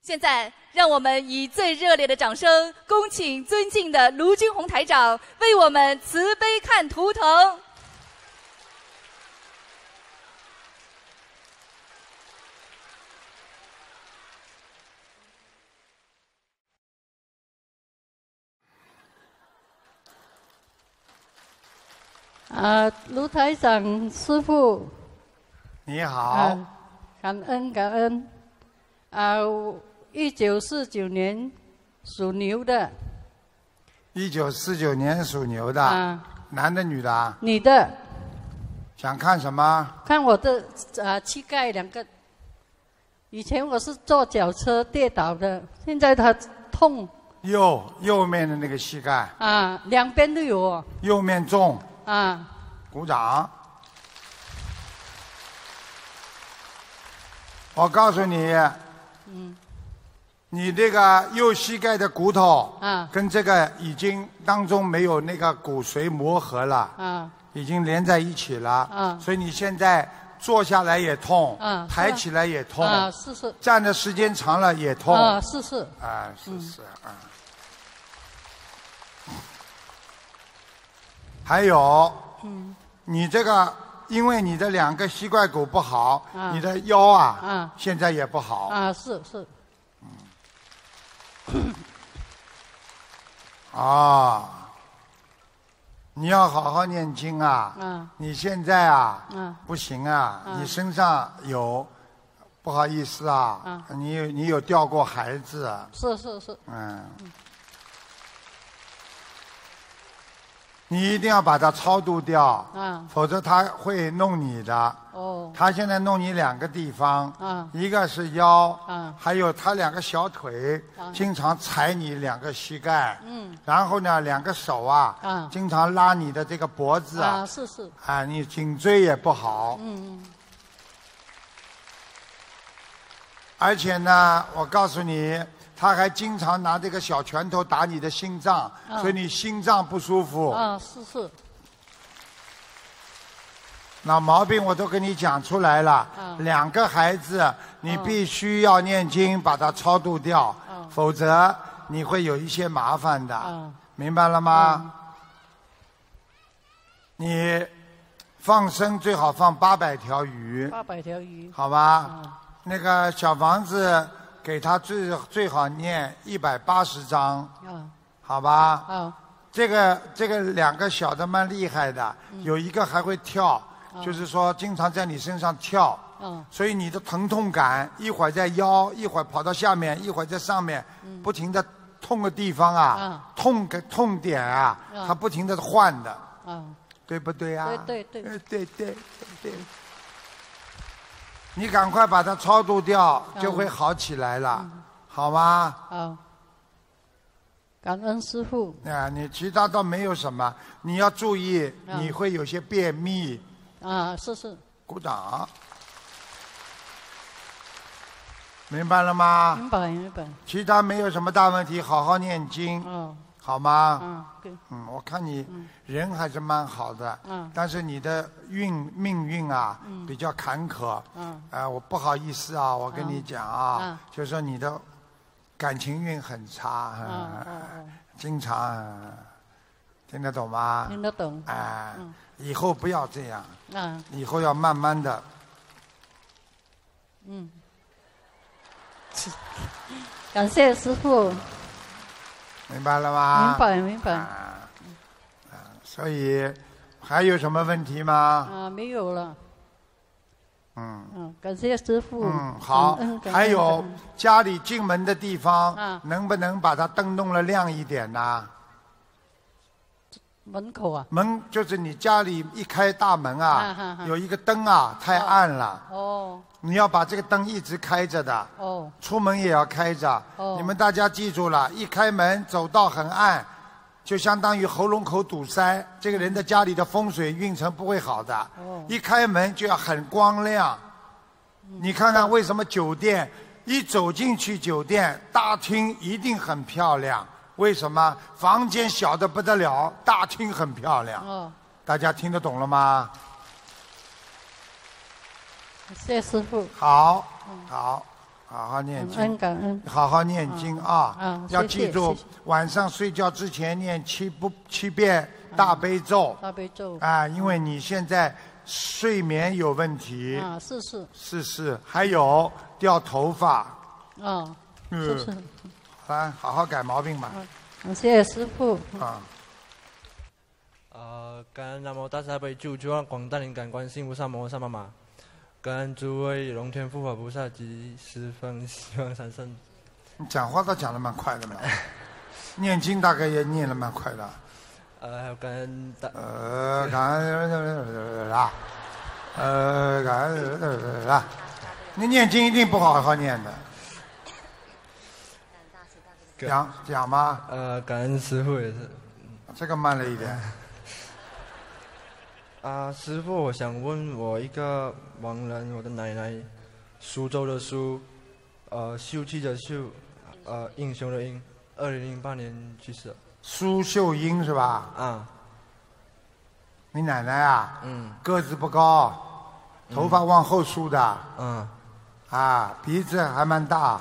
现在，让我们以最热烈的掌声，恭请尊敬的卢军红台长为我们慈悲看图腾。 卢台长师父， 你好。 感恩感恩。1949年属牛的。 1949年属牛的。男的女的？ 女的。 想看什么？ 看我的膝盖2个。以前我是坐脚车跌倒的，现在它痛。 右面的那个膝盖。 2边都有。 右面重。鼓掌。我告诉你，你这个右膝盖的骨头，跟这个已经当中没有那个骨髓磨合了，已经连在一起了，所以你现在坐下来也痛，抬起来也痛， 是， 站的时间长了也痛， 是， 是。还有，你这个。因为你的2个膝盖骨不好，你的腰现在也不好。 是。 你要好好念经啊！你现在不行啊！你身上有，不好意思你有掉过孩子。 是。 你一定要把它超度掉，否则他会弄你的。他现在弄你2个地方，一个是腰，还有他2个小腿，经常踩你2个膝盖，然后呢2个手经常拉你的这个脖子是。 你颈椎也不好。而且呢，我告诉你。他还经常拿这个小拳头打你的心脏，所以你心脏不舒服。 是。 那毛病我都跟你讲出来了。2个孩子，你必须要念经把它超度掉，否则你会有一些麻烦的。明白了吗？你放生最好放800条鱼。 800条鱼。好吧。那个小房子。给他最好念180章，好吧？这个2个小的蛮厉害的，有一个还会跳，就是说经常在你身上跳，所以你的疼痛感一会儿在腰，一会儿跑到下面，一会儿在上面，不停的痛的地方痛点它不停的换的，对不对啊？ 对。 你赶快把它超度掉，就会好起来了，好吗？ 好，感恩师父。 你其他倒没有什么，你要注意，你会有些便秘。 是。 鼓掌。明白了吗？ 明白。 其他没有什么大问题，好好念经。好吗？ 对。 我看你人还是蛮好的，但是你的命运比较坎坷。我不好意思我跟你讲就是说你的感情运很差，经常听得懂吗？ 听得懂。 以后不要这样。以后要慢慢的。 感谢师父。 明白了吗？ 明白。 所以还有什么问题吗？ 没有了。感谢师父。 好。还有家里进门的地方，能不能把它灯弄了亮一点呢？ 门口门就是你家里一开大门有一个灯太暗了。你要把这个灯一直开着的。出门也要开着。你们大家记住了，一开门走道很暗，就相当于喉咙口堵塞，这个人的家里的风水运程不会好的。一开门就要很光亮。你看看为什么酒店一走进去，酒店大厅一定很漂亮？为什么？房间小的不得了，大厅很漂亮。大家听得懂了吗？ 谢谢师父。 好。 好好念经，感恩， 好好念经啊！要记住，晚上睡觉之前念7遍大悲咒。 大悲咒啊，因为你现在睡眠有问题。 啊，是， 还有掉头发。 是。 好好改毛病吧。 谢谢师父。 感恩南无大慈大悲救苦救难广大灵感观世音菩萨摩诃萨妈妈。感恩诸位龙天护法菩萨及十方西方三圣。 你讲话倒讲得蛮快的嘛，念经大概也念得蛮快的。 还有感恩感恩啊！你念经一定不好好念的。讲吗？ 感恩师父也是。 这个慢了一点。 师父，我想问我一个亡人，我的奶奶，苏州的苏，秀气的秀，英雄的英，2008年去世。 苏秀英是吧？你奶奶啊？个子不高，头发往后梳的。鼻子还蛮大。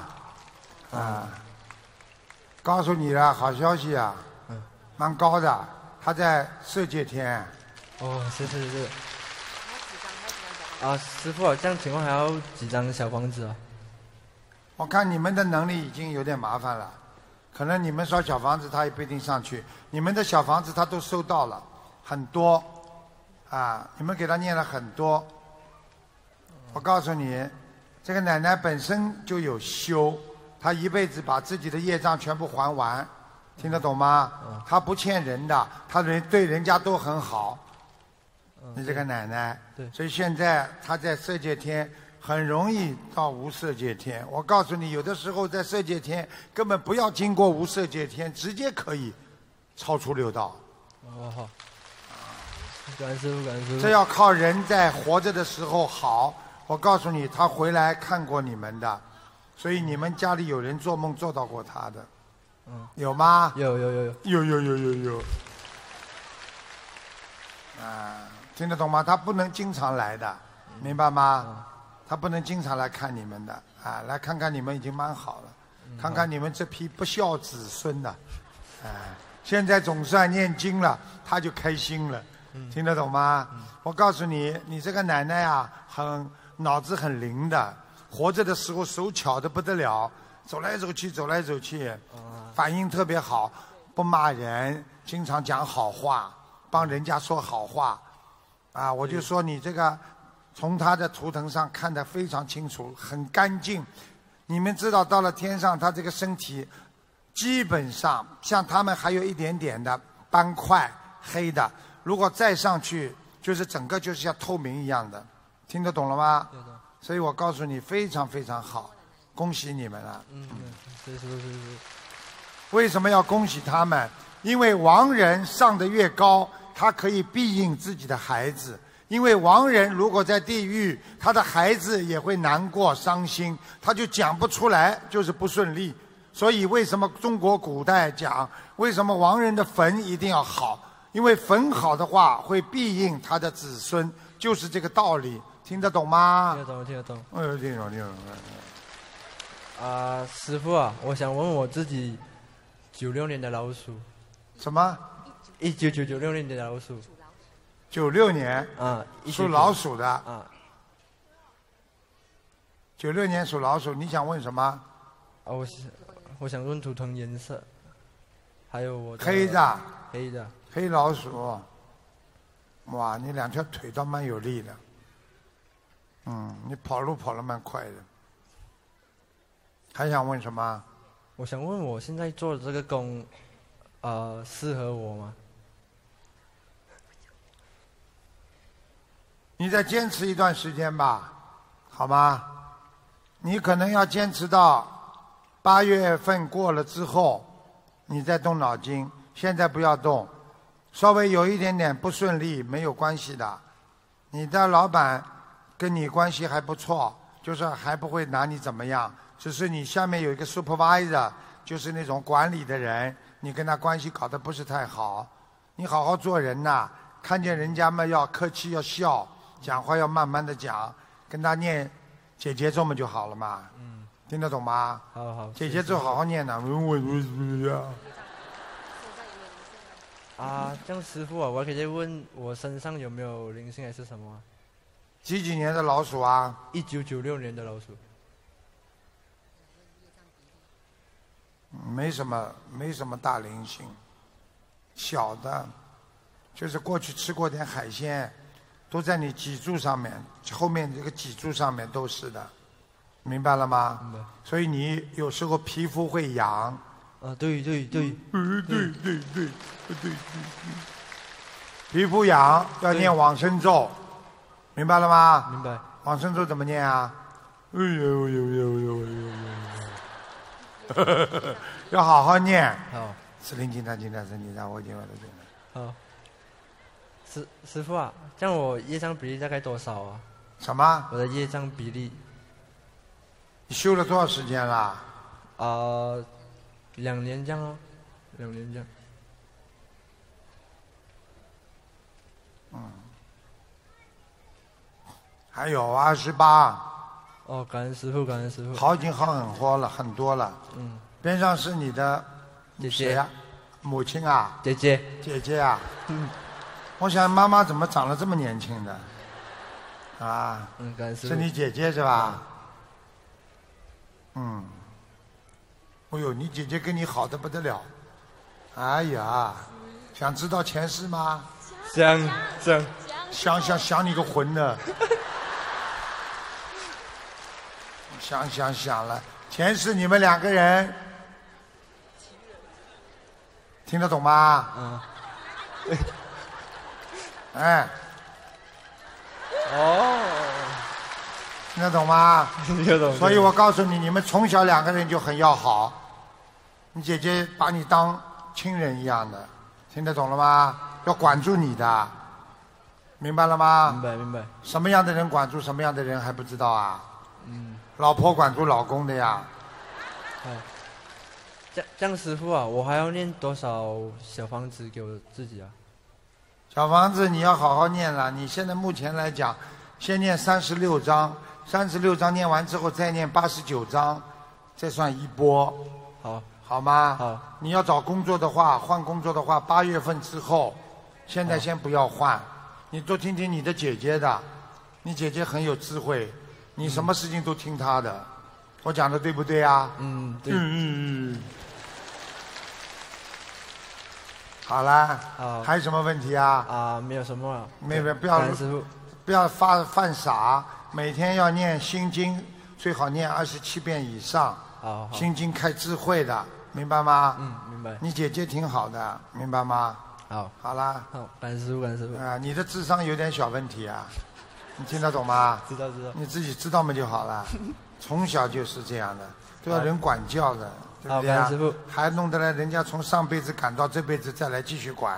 告诉你了，好消息啊！蛮高的，她在色界天。 是。师父，这样情况还要几张小房子啊？ 我看你们的能力已经有点麻烦了，可能你们烧小房子他也不一定上去。你们的小房子他都收到了，很多，你们给他念了很多。我告诉你，这个奶奶本身就有修，她一辈子把自己的业障全部还完，听得懂吗？她不欠人的，她对人家都很好。你这个奶奶，所以现在她在色界天很容易到无色界天。我告诉你，有的时候在色界天根本不要经过无色界天，直接可以超出六道。 好，感恩师父，感恩师父。 这要靠人在活着的时候好。我告诉你，他回来看过你们的，所以你们家里有人做梦做到过他的，有吗？ 有。 听得懂吗？他不能经常来的，明白吗？他不能经常来看你们的，来看看你们已经蛮好了，看看你们这批不孝子孙的，现在总算念经了，他就开心了，听得懂吗？我告诉你，你这个奶奶啊，脑子很灵的，活着的时候手巧得不得了，走来走去，反应特别好，不骂人，经常讲好话，帮人家说好话。我就说你这个从他的图腾上看得非常清楚，很干净。你们知道到了天上，他这个身体基本上像他们还有一点点的斑块黑的，如果再上去就是整个就是像透明一样的，听得懂了吗？所以我告诉你非常非常好，恭喜你们了。 是。 为什么要恭喜他们？因为亡人上得越高，他可以庇应自己的孩子，因为亡人如果在地狱，他的孩子也会难过伤心，他就讲不出来，就是不顺利。所以为什么中国古代讲，为什么亡人的坟一定要好？因为坟好的话会庇应他的子孙，就是这个道理。听得懂吗？ 听得懂。 听懂。 师父啊，我想问我自己，96年的老鼠。 什么 ？1996年的老鼠。 96年。属老鼠的。96年属老鼠，你想问什么？ 我想问图腾颜色，还有我的。 黑的。黑老鼠。哇，你2条腿倒蛮有力的。你跑路跑得蛮快的。还想问什么？ 我想问我现在做的这个工，适合我吗？ 你再坚持一段时间吧，好吗？你可能要坚持到8月份过了之后，你再动脑筋。现在不要动，稍微有一点点不顺利没有关系的。你的老板跟你关系还不错，就是还不会拿你怎么样，只是你下面有一个 supervisor， 就是那种管理的人，你跟他关系搞得不是太好。你好好做人呐，看见人家嘛要客气要笑，讲话要慢慢的讲，跟他念解结咒嘛就好了嘛。 听得懂吗？ 好。 姐姐就好好念呢。 啊，这样师傅啊，我可以问我身上有没有灵性还是什么？ 几年的老鼠啊 ？1996年的老鼠。 没什么大灵性，小的，就是过去吃过点海鲜，都在你脊柱上面，后面这个脊柱上面都是的，明白了吗？ 明白。 所以你有时候皮肤会痒。 啊，对。对。 皮肤痒要念往生咒，明白了吗？ 明白。 往生咒怎么念啊？要好好念。 好。 是灵经他经他身体上，我已经了。 好。师傅啊，这样我业障比例大概多少啊？ 什么？ 我的业障比例。 你修了多少时间了 ？2年这样哦，2年这样。 还有28。 哦，感恩师傅，感恩师傅。 好，已经好很多了。边上是你的姐姐啊，母亲啊。 姐姐啊。我想妈妈怎么长得这么年轻的？啊。 感恩师傅。 是你姐姐是吧？哎呦，你姐姐跟你好得不得了。哎呀，想知道前世吗？想你个魂的。想了，前世你们2个人，听得懂吗？哎。听得懂吗？ 听得懂。 所以我告诉你，你们从小2个人就很要好，你姐姐把你当亲人一样的，听得懂了吗？要管住你的，明白了吗？ 明白。 什么样的人管住什么样的人还不知道啊？老婆管住老公的呀。 这样师傅啊，我还要念多少小房子给我自己啊？ 小房子你要好好念了，你现在目前来讲，先念36章，36章念完之后再念89章，再算一波。好吗？ 好。 你要找工作的话，换工作的话，8月份之后，现在先不要换。你多听听你的姐姐的，你姐姐很有智慧，你什么事情都听她的。我讲的对不对啊？ 对。 好了。还有什么问题啊？ 没有什么了。 没有，不要犯傻，每天要念心经，最好念27遍以上。心经开智慧的，明白吗？ 明白。 你姐姐挺好的，明白吗？好啦。 感恩师傅。 你的智商有点小问题啊，你听得懂吗？ 知道。 你自己知道嘛就好了。从小就是这样的，都要人管教的，对不对啊？ 师傅。 还弄得来人家从上辈子赶到这辈子再来继续管。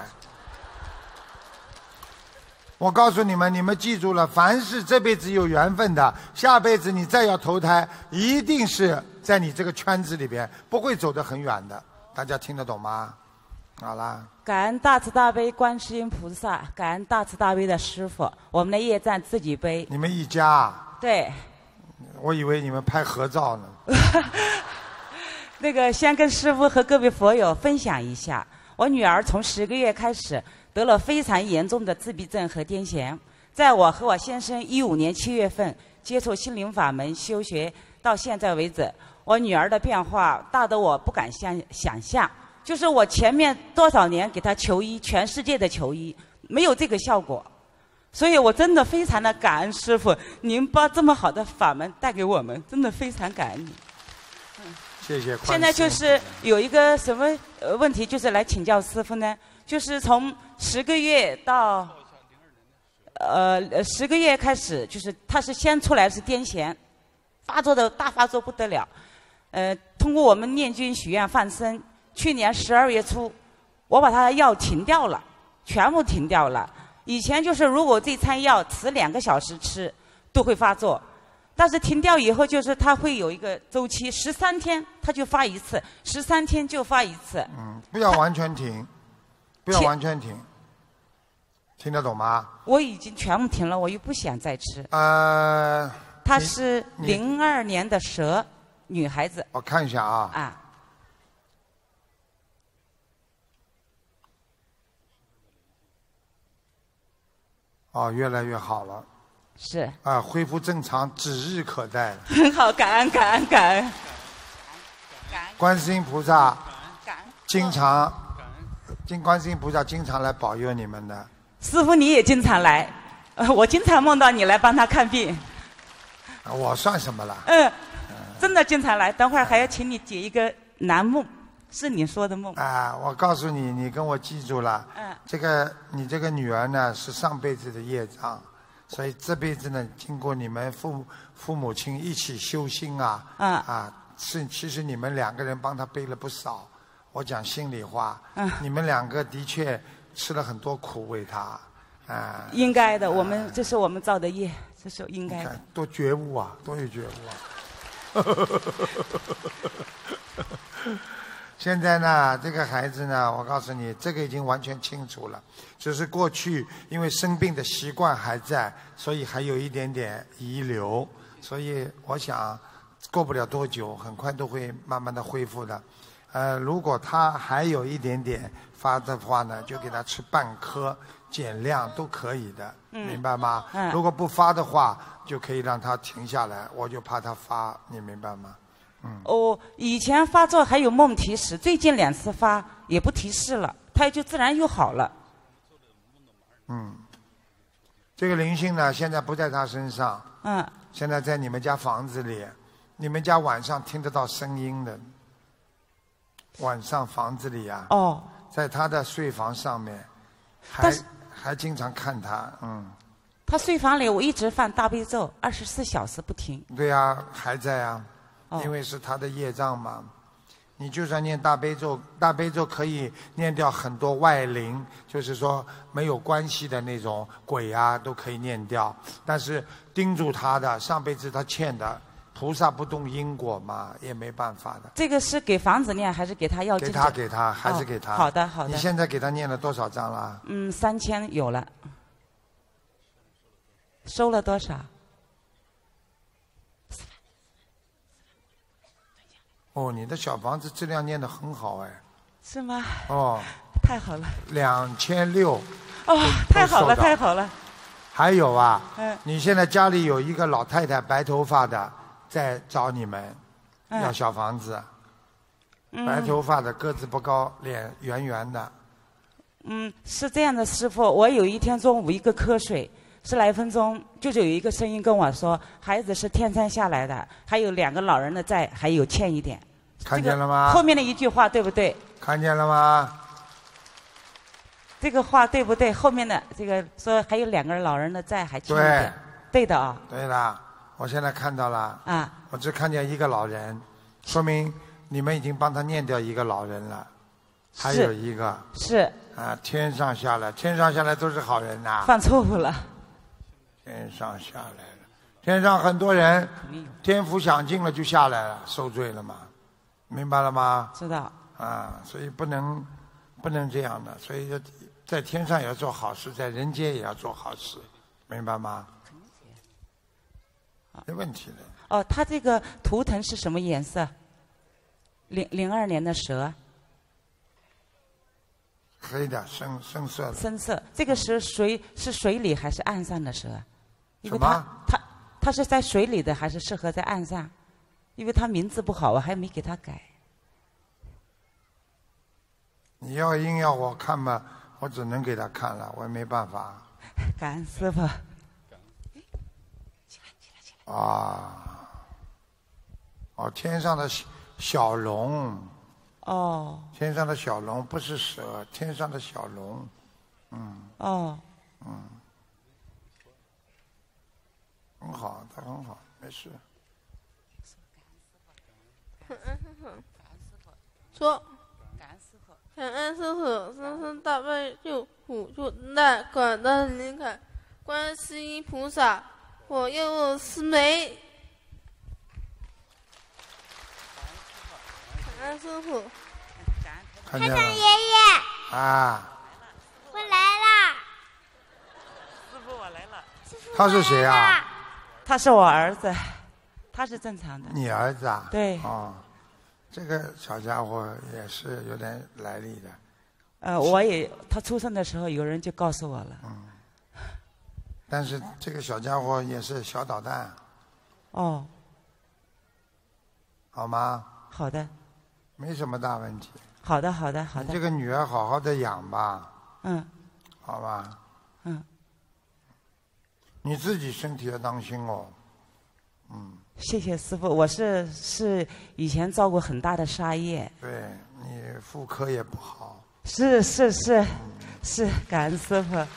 我告诉你们，你们记住了，凡是这辈子有缘分的，下辈子你再要投胎，一定是在你这个圈子里边，不会走得很远的。大家听得懂吗？好啦。 感恩大慈大悲观世音菩萨，感恩大慈大悲的师父，我们的业障自己背。 你们一家？ 对。 我以为你们拍合照呢。 那个先跟师父和各位佛友分享一下，我女儿从10个月开始得了非常严重的自闭症和癫痫，在我和我先生15年7月份接触心灵法门修学到现在为止，我女儿的变化大得我不敢想象。就是我前面多少年给她求医，全世界的求医没有这个效果，所以我真的非常的感恩师父，您把这么好的法门带给我们，真的非常感恩你。 谢谢。 现在就是有一个什么问题，就是来请教师父呢？就是从10个月到10个月开始，就是他是先出来是癫痫，大发作不得了。通过我们念经许愿放生，去年12月初，我把他的药停掉了，全部停掉了。以前就是如果这餐药迟2个小时吃，都会发作。但是停掉以后，就是它会有一个周期，13天它就发一次，13天就发一次。 不要完全停，不要完全停，听得懂吗？ 我已经全部停了，我又不想再吃。 它是02年的蛇。 女孩子。 我看一下啊。 啊。 哦，越来越好了。 是。 啊，恢复正常指日可待了。 很好，感恩感恩感恩。 观世音菩萨经常，观世音菩萨经常来保佑你们的。 师父你也经常来，我经常梦到你来帮他看病。 我算什么了？ 真的经常来。等会儿还要请你解一个难梦，是你说的梦。 啊，我告诉你，你跟我记住了。你这个女儿呢是上辈子的业障，所以这辈子呢，经过你们父母亲一起修心啊，其实你们2个人帮她背了不少。我讲心里话，你们2个的确吃了很多苦为她。 应该的，这是我们造的业，这是应该的。 多觉悟啊，多有觉悟啊！现在呢，这个孩子呢，我告诉你，这个已经完全清楚了，只是过去因为生病的习惯还在，所以还有一点点遗留，所以我想过不了多久，很快都会慢慢的恢复的。如果他还有一点点发的话呢，就给他吃半颗，减量都可以的，明白吗？如果不发的话，就可以让他停下来，我就怕他发，你明白吗？ 以前发作还有梦提示，最近2次发也不提示了，他就自然又好了。 这个灵性呢，现在不在他身上，现在在你们家房子里，你们家晚上听得到声音的，晚上房子里啊，在他的睡房上面，还经常看他， 他睡房里我一直放大悲咒，24小时不停。 对呀，还在啊。因为是他的业障嘛，你就算念大悲咒，大悲咒可以念掉很多外灵，就是说没有关系的那种鬼啊，都可以念掉。但是盯住他的，上辈子他欠的，菩萨不动因果嘛，也没办法的。 这个是给房子念还是给他要经者？ 给他，还是给他。 好的好的。 你现在给他念了多少章了 ？3000有了。收了多少？ 你的小房子质量念得很好哎。 是吗？太好了。 2600。 太好了太好了。 还有啊，你现在家里有一个老太太，白头发的，在找你们，要小房子。白头发的，个子不高，脸圆圆的。 是这样的，师父，我有一天中午一个瞌睡，10来分钟，就有一个声音跟我说，孩子是天山下来的，还有2个老人的债，还有欠一点。 看见了吗？ 后面的一句话对不对？ 看见了吗？ 这个话对不对？后面的这个说还有2个老人的债还欠一点。对的啊。 对了，我现在看到了。我只看见1个老人，说明你们已经帮他念掉1个老人了，还有1个。 是。 天上下来，天上下来都是好人呐。 犯错误了。 天上下来了，天上很多人，天福享尽了就下来了，受罪了嘛，明白了吗？ 知道。 所以不能这样的，所以在天上也要做好事，在人间也要做好事，明白吗？没问题的。 他这个图腾是什么颜色？02年的蛇。 黑的，深色的。 深色，这个是水里还是岸上的蛇？ 什么？ 它是在水里的还是适合在岸上？因为它名字不好，我还没给它改。 你要硬要我看嘛，我只能给他看了，我也没办法。 感恩师父。 天上的小龙。天上的小龙不是蛇，天上的小龙。很好，他很好，没事。 感恩师父。说。感恩师父，深深大悲救苦救难广大灵感，观世音菩萨保佑我师妹。感恩师父。 台长爷爷。 我来了。 师父，我来了。 他是谁啊？ 他是我儿子。 他是正常的。 你儿子啊？ 对。 哦，这个小家伙也是有点来历的。 他出生的时候有人就告诉我了。 但是这个小家伙也是小捣蛋。 哦。 好吗？ 好的。 没什么大问题。 好的，好的，好的。 你这个女儿好好的养吧。好吧。你自己身体要当心哦。 谢谢师父，我是以前造过很大的杀业。 对，你妇科也不好。 是，感恩师父。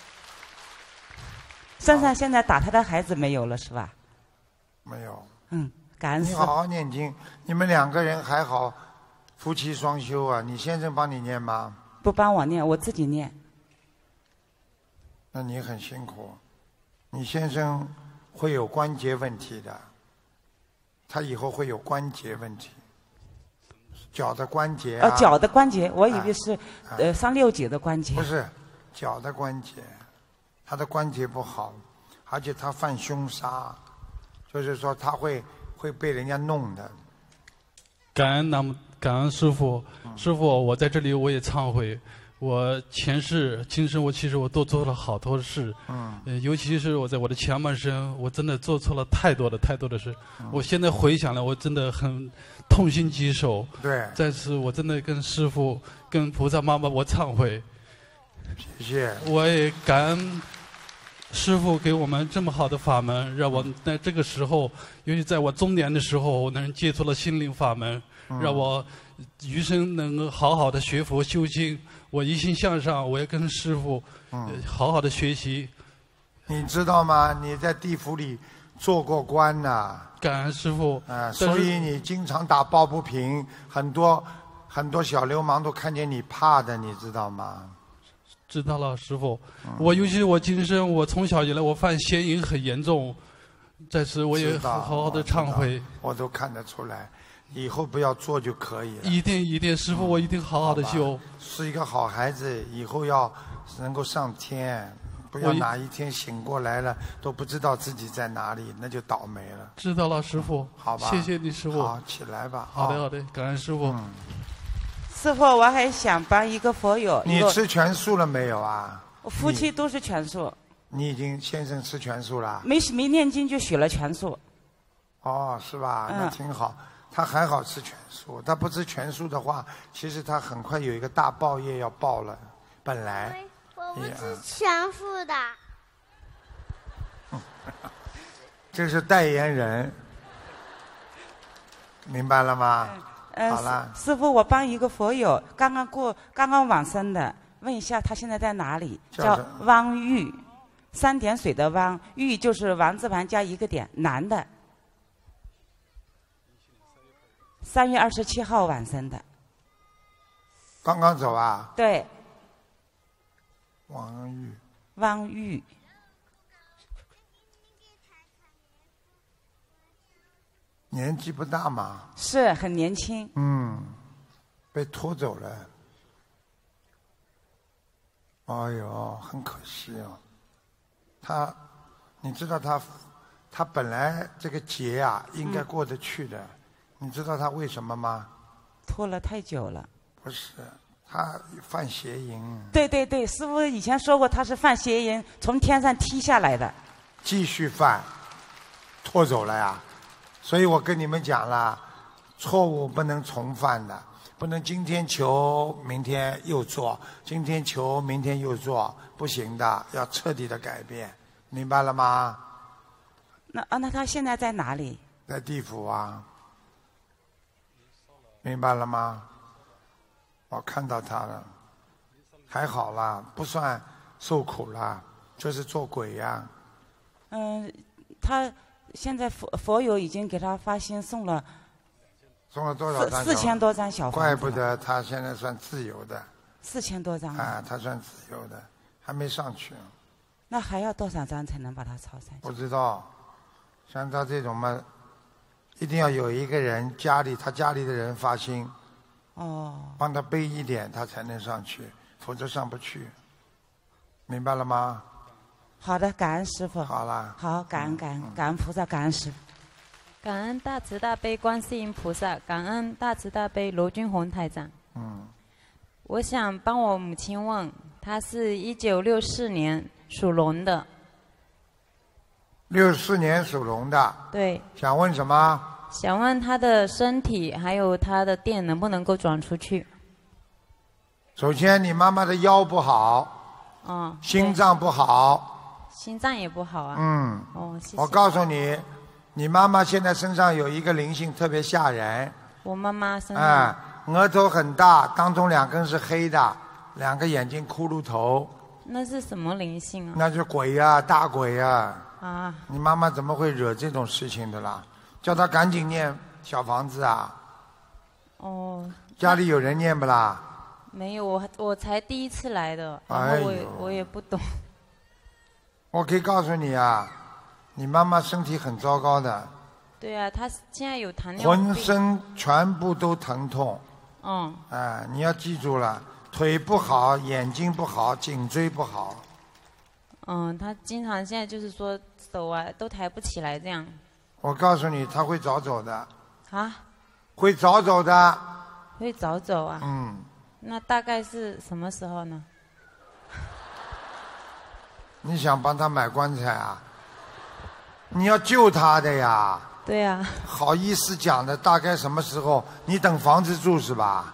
身上现在打他的孩子没有了是吧？ 没有。 感恩师父。 你好好念经，你们2个人还好，夫妻双修啊。你先生帮你念吗？ 不帮我念，我自己念。 那你很辛苦，你先生会有关节问题的，他以后会有关节问题，脚的关节啊。 脚的关节，我以为是上6节的关节。 不是，脚的关节，他的关节不好，而且他犯凶杀，就是说他会被人家弄的。 感恩师父，师父，我在这里我也忏悔。我今生其实我都做了好多事，尤其是我在我的前半生，我真的做错了太多的事。我现在回想了，我真的很痛心疾首。 对， 在此我真的跟师父、跟菩萨妈妈我忏悔。 谢谢。 我也感恩师父给我们这么好的法门，让我在这个时候，尤其在我中年的时候，我能接触了心灵法门，让我余生能够好好的学佛修心。我一心向上，我要跟师父好好的学习。 你知道吗？你在地府里做过官呐。 感恩师父。 所以你经常打抱不平，很多小流氓都看见你怕的，你知道吗？ 知道了，师父。尤其我今生，我从小以来我犯邪淫很严重，在此我也好好的忏悔。 我都看得出来。以后不要做就可以了。 一定，师父，我一定好好的修。 是一个好孩子，以后要能够上天，不要哪一天醒过来了都不知道自己在哪里，那就倒霉了。 知道了，师父。 好吧。 谢谢你，师父。 好，起来吧。 好的，感恩师父。 师父，我还想帮一个佛友。 你吃全素了没有啊？ 夫妻都是全素。 你已经先生吃全素了？ 没念经就许了全素。 哦，是吧？那挺好。他还好吃全素，他不吃全素的话，其实他很快有一个大报业要报了。本来我不吃全素的。 这是代言人，明白了吗？好了。 师父，我帮一个佛友，刚刚往生的，问一下他现在在哪里？叫汪玉，3点水的汪，玉就是王字旁加1个点，男的。3月27号晚生的。 刚刚走啊？ 对。 汪玉。年纪不大嘛。 是很年轻。 被拖走了。哎呦，很可惜哦。你知道他本来这个劫啊，应该过得去的。你知道他为什么吗？ 拖了太久了。 不是，他犯邪淫。 对，师父以前说过他是犯邪淫，从天上踢下来的。 继续犯，拖走了呀。所以我跟你们讲了，错误不能重犯的，不能今天求明天又做，今天求明天又做，不行的，要彻底的改变，明白了吗？ 那他现在在哪里？ 在地府啊。明白了吗？我看到他了，还好啦，不算受苦啦，就是做鬼呀。 他现在佛友已经给他发心送了多少张 ？4000多张小房子。 怪不得他现在算自由的。 4000多张。 他算自由的，还没上去。 那还要多少张才能把他抄上去？ 不知道，像他这种嘛。一定要有一个人他家里的人发心，帮他背一点，他才能上去，否则上不去。明白了吗？ 好的，感恩师父。 好了。 好，感恩菩萨，感恩师父。 感恩大慈大悲观世音菩萨，感恩大慈大悲罗军宏台长。我想帮我母亲问，她是1964年属龙的。 64年属龙的。 对。 想问什么？ 想问她的身体还有她的电能不能够转出去？ 首先，你妈妈的腰不好。心脏不好。 心脏也不好啊。谢谢。 我告诉你，你妈妈现在身上有一个灵性特别吓人。 我妈妈身上。 额头很大，当中2根是黑的，2个眼睛骷髅头。 那是什么灵性啊？ 那是鬼呀，大鬼呀！ 啊！ 你妈妈怎么会惹这种事情的啦？叫她赶紧念小房子啊！家里有人念不啦？ 没有，我才第一次来的，然后我也不懂。 我可以告诉你啊，你妈妈身体很糟糕的。 对啊，她现在有糖尿病。 浑身全部都疼痛。你要记住了，腿不好，眼睛不好，颈椎不好。 她经常现在就是说手啊都抬不起来这样。 我告诉你，她会早走的。 啊？ 会早走的。 会早走啊？那大概是什么时候呢？ 你想帮她买棺材啊？你要救她的呀。 对呀。 好意思讲的，大概什么时候？你等房子住是吧？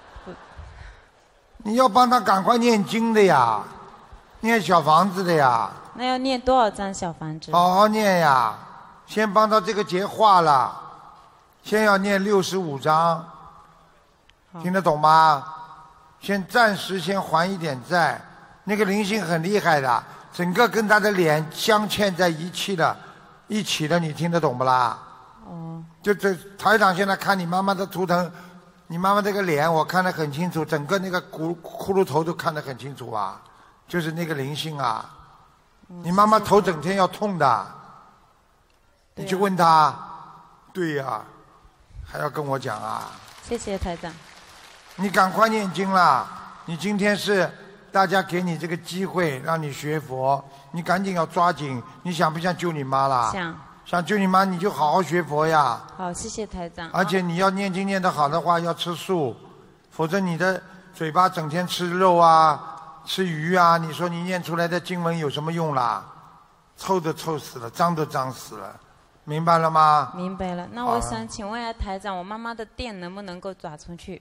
你要帮他赶快念经的呀，念小房子的呀。 那要念多少张小房子？ 好好念呀，先帮他这个结化了，先要念65章，听得懂吗？暂时先还一点债，那个灵性很厉害的，整个跟他的脸镶嵌在一起的，你听得懂不啦？就这台长现在看你妈妈的图腾，你妈妈这个脸我看得很清楚，整个那个骷髅头都看得很清楚啊，就是那个灵性啊。你妈妈头整天要痛的，你去问她。对呀，还要跟我讲啊。 谢谢台长。 你赶快念经啦！你今天是大家给你这个机会让你学佛，你赶紧要抓紧。你想不想救你妈啦？想救你妈，你就好好学佛呀。 好，谢谢台长。 而且你要念经念得好的话，要吃素，否则你的嘴巴整天吃肉啊、吃鱼啊，你说你念出来的经文有什么用啦？臭都臭死了，脏都脏死了，明白了吗？ 明白了。那我想请问一下台长，我妈妈的电能不能够转出去？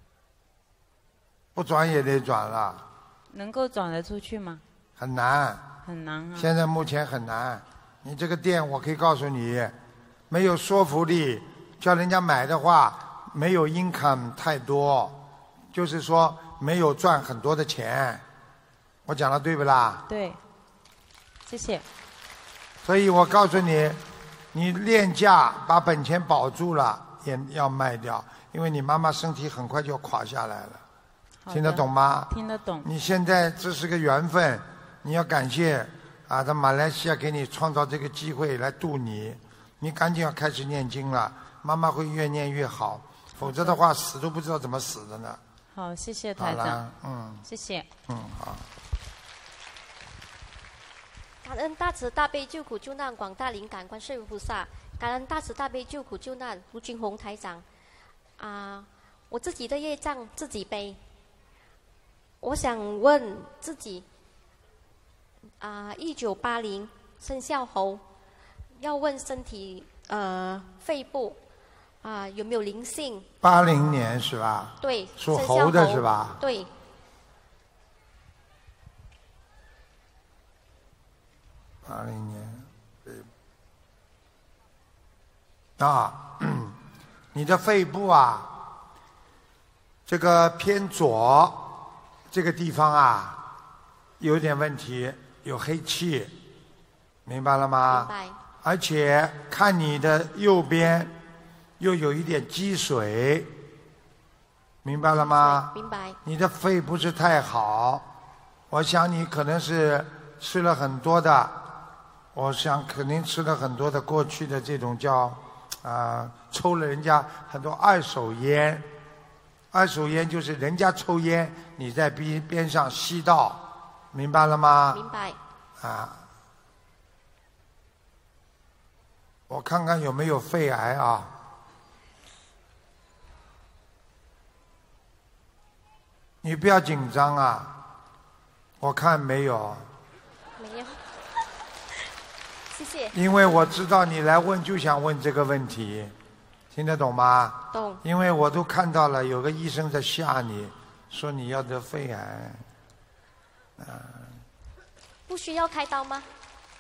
不转也得转了。 能够转得出去吗？ 很难。 很难啊。 现在目前很难。你这个店，我可以告诉你，没有说服力，叫人家买的话，没有 income 太多，就是说没有赚很多的钱。我讲的对不啦？ 对，谢谢。 所以我告诉你，你练价把本钱保住了，也要卖掉，因为你妈妈身体很快就要垮下来了。听得懂吗？ 听得懂。 你现在这是个缘分，你要感谢。在马来西亚给你创造这个机会来度你，你赶紧要开始念经了，妈妈会越念越好，否则的话死都不知道怎么死的呢。 好，谢谢台长。谢谢。 好。 感恩大慈大悲救苦救难广大灵感观世音菩萨，感恩大慈大悲救苦救难卢军宏台长。我自己的业障自己背。我想问自己。1980生肖猴，要问身体肺部有没有灵性 ？80年是吧？ 对， 属猴的是吧？ 对。 80年，对。你的肺部这个偏左这个地方有点问题，有黑气，明白了吗？ 明白。 而且看你的右边又有一点积水，明白了吗？ 明白。 你的肺不是太好，我想你可能是吃了很多的，我想肯定吃了很多的过去的这种叫抽了人家很多二手烟，二手烟就是人家抽烟，你在边上吸到。明白了吗？ 明白。 我看看有没有肺癌啊。你不要紧张啊，我看没有。 没有。谢谢。 因为我知道你来问就想问这个问题，听得懂吗？ 懂。 因为我都看到了，有个医生在吓你，说你要得肺癌。 不需要开刀吗？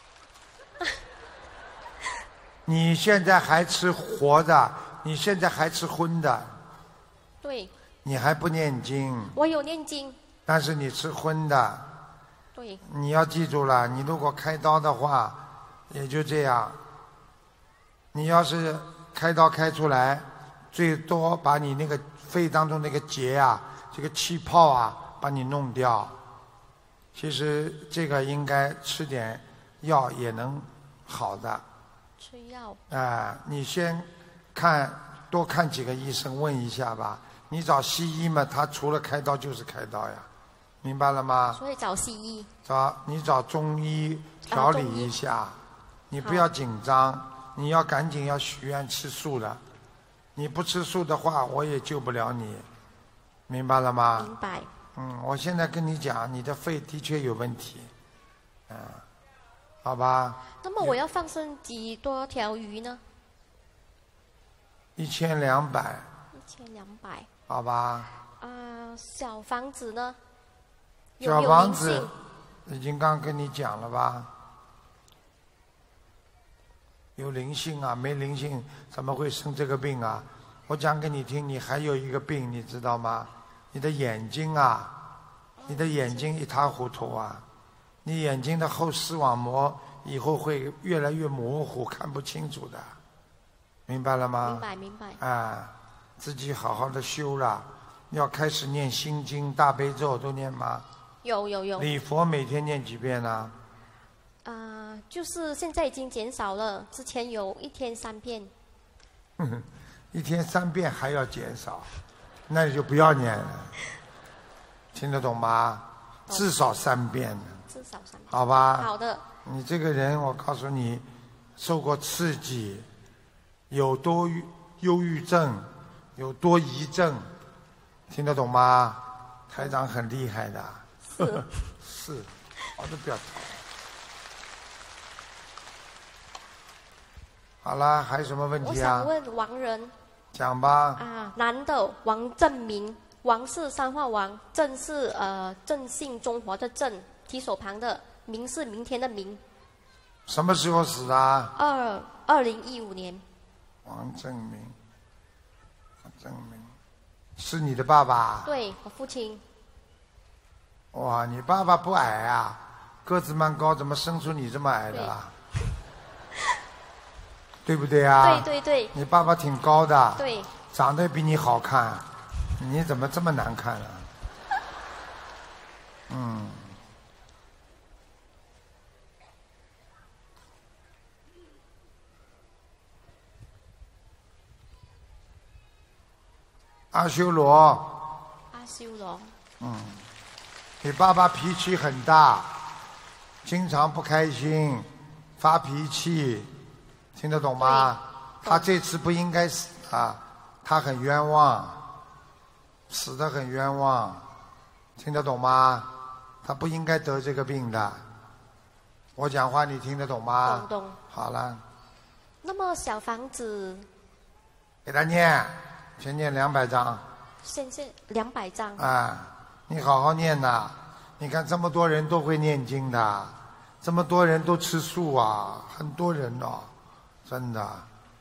你现在还吃活的，你现在还吃荤的。 对。 你还不念经。 我有念经。 但是你吃荤的。 对。 你要记住了，你如果开刀的话，也就这样。你要是开刀开出来，最多把你那个肺当中那个结啊，这个气泡啊，把你弄掉。其实这个应该吃点药也能好的。 吃药。 你先多看几个医生问一下吧。你找西医嘛，他除了开刀就是开刀呀，明白了吗？ 所以找西医。 你找中医调理一下，你不要紧张，你要赶紧要许愿吃素的。你不吃素的话，我也救不了你，明白了吗？ 明白。 我现在跟你讲，你的肺的确有问题，好吧？ 那么我要放生几多条鱼呢 ？1200。1200。好吧。 小房子呢？ 小房子已经刚跟你讲了吧？有灵性啊，没灵性怎么会生这个病啊？我讲给你听，你还有一个病，你知道吗？你的眼睛啊，你的眼睛一塌糊涂啊，你眼睛的后视网膜以后会越来越模糊，看不清楚的，明白了吗？ 明白。 自己好好的修了，要开始念心经、大悲咒都念吗？ 有。 礼佛每天念几遍呢？ 就是现在已经减少了，之前有1天3遍。 1天3遍还要减少，那你就不要念了，听得懂吗？至少3遍。 至少3遍。 好吧。 好的。 你这个人，我告诉你，受过刺激，有多忧郁症，有多疑症，听得懂吗？台长很厉害的。是，好的，不要吵。好了，还有什么问题啊？ 我想问王人。 讲吧。 男的王正明，王是三画王，正是正信中华的正，提手旁的，明是明天的明。 什么时候死的 ？2015年。 王正明是你的爸爸？ 对，我父亲。 哇，你爸爸不矮啊，个子蛮高，怎么生出你这么矮的啦？对不对啊？ 对。 你爸爸挺高的。 对。 长得比你好看，你怎么这么难看啊？阿修罗。你爸爸脾气很大，经常不开心，发脾气，听得懂吗？他这次不应该死啊，他很冤枉，死得很冤枉，听得懂吗？他不应该得这个病的。我讲话你听得懂吗？ 懂。 好了。 那么小房子给他念，先念200张。 先200张。 你好好念呐！你看这么多人都会念经的，这么多人都吃素啊，很多人哦，真的。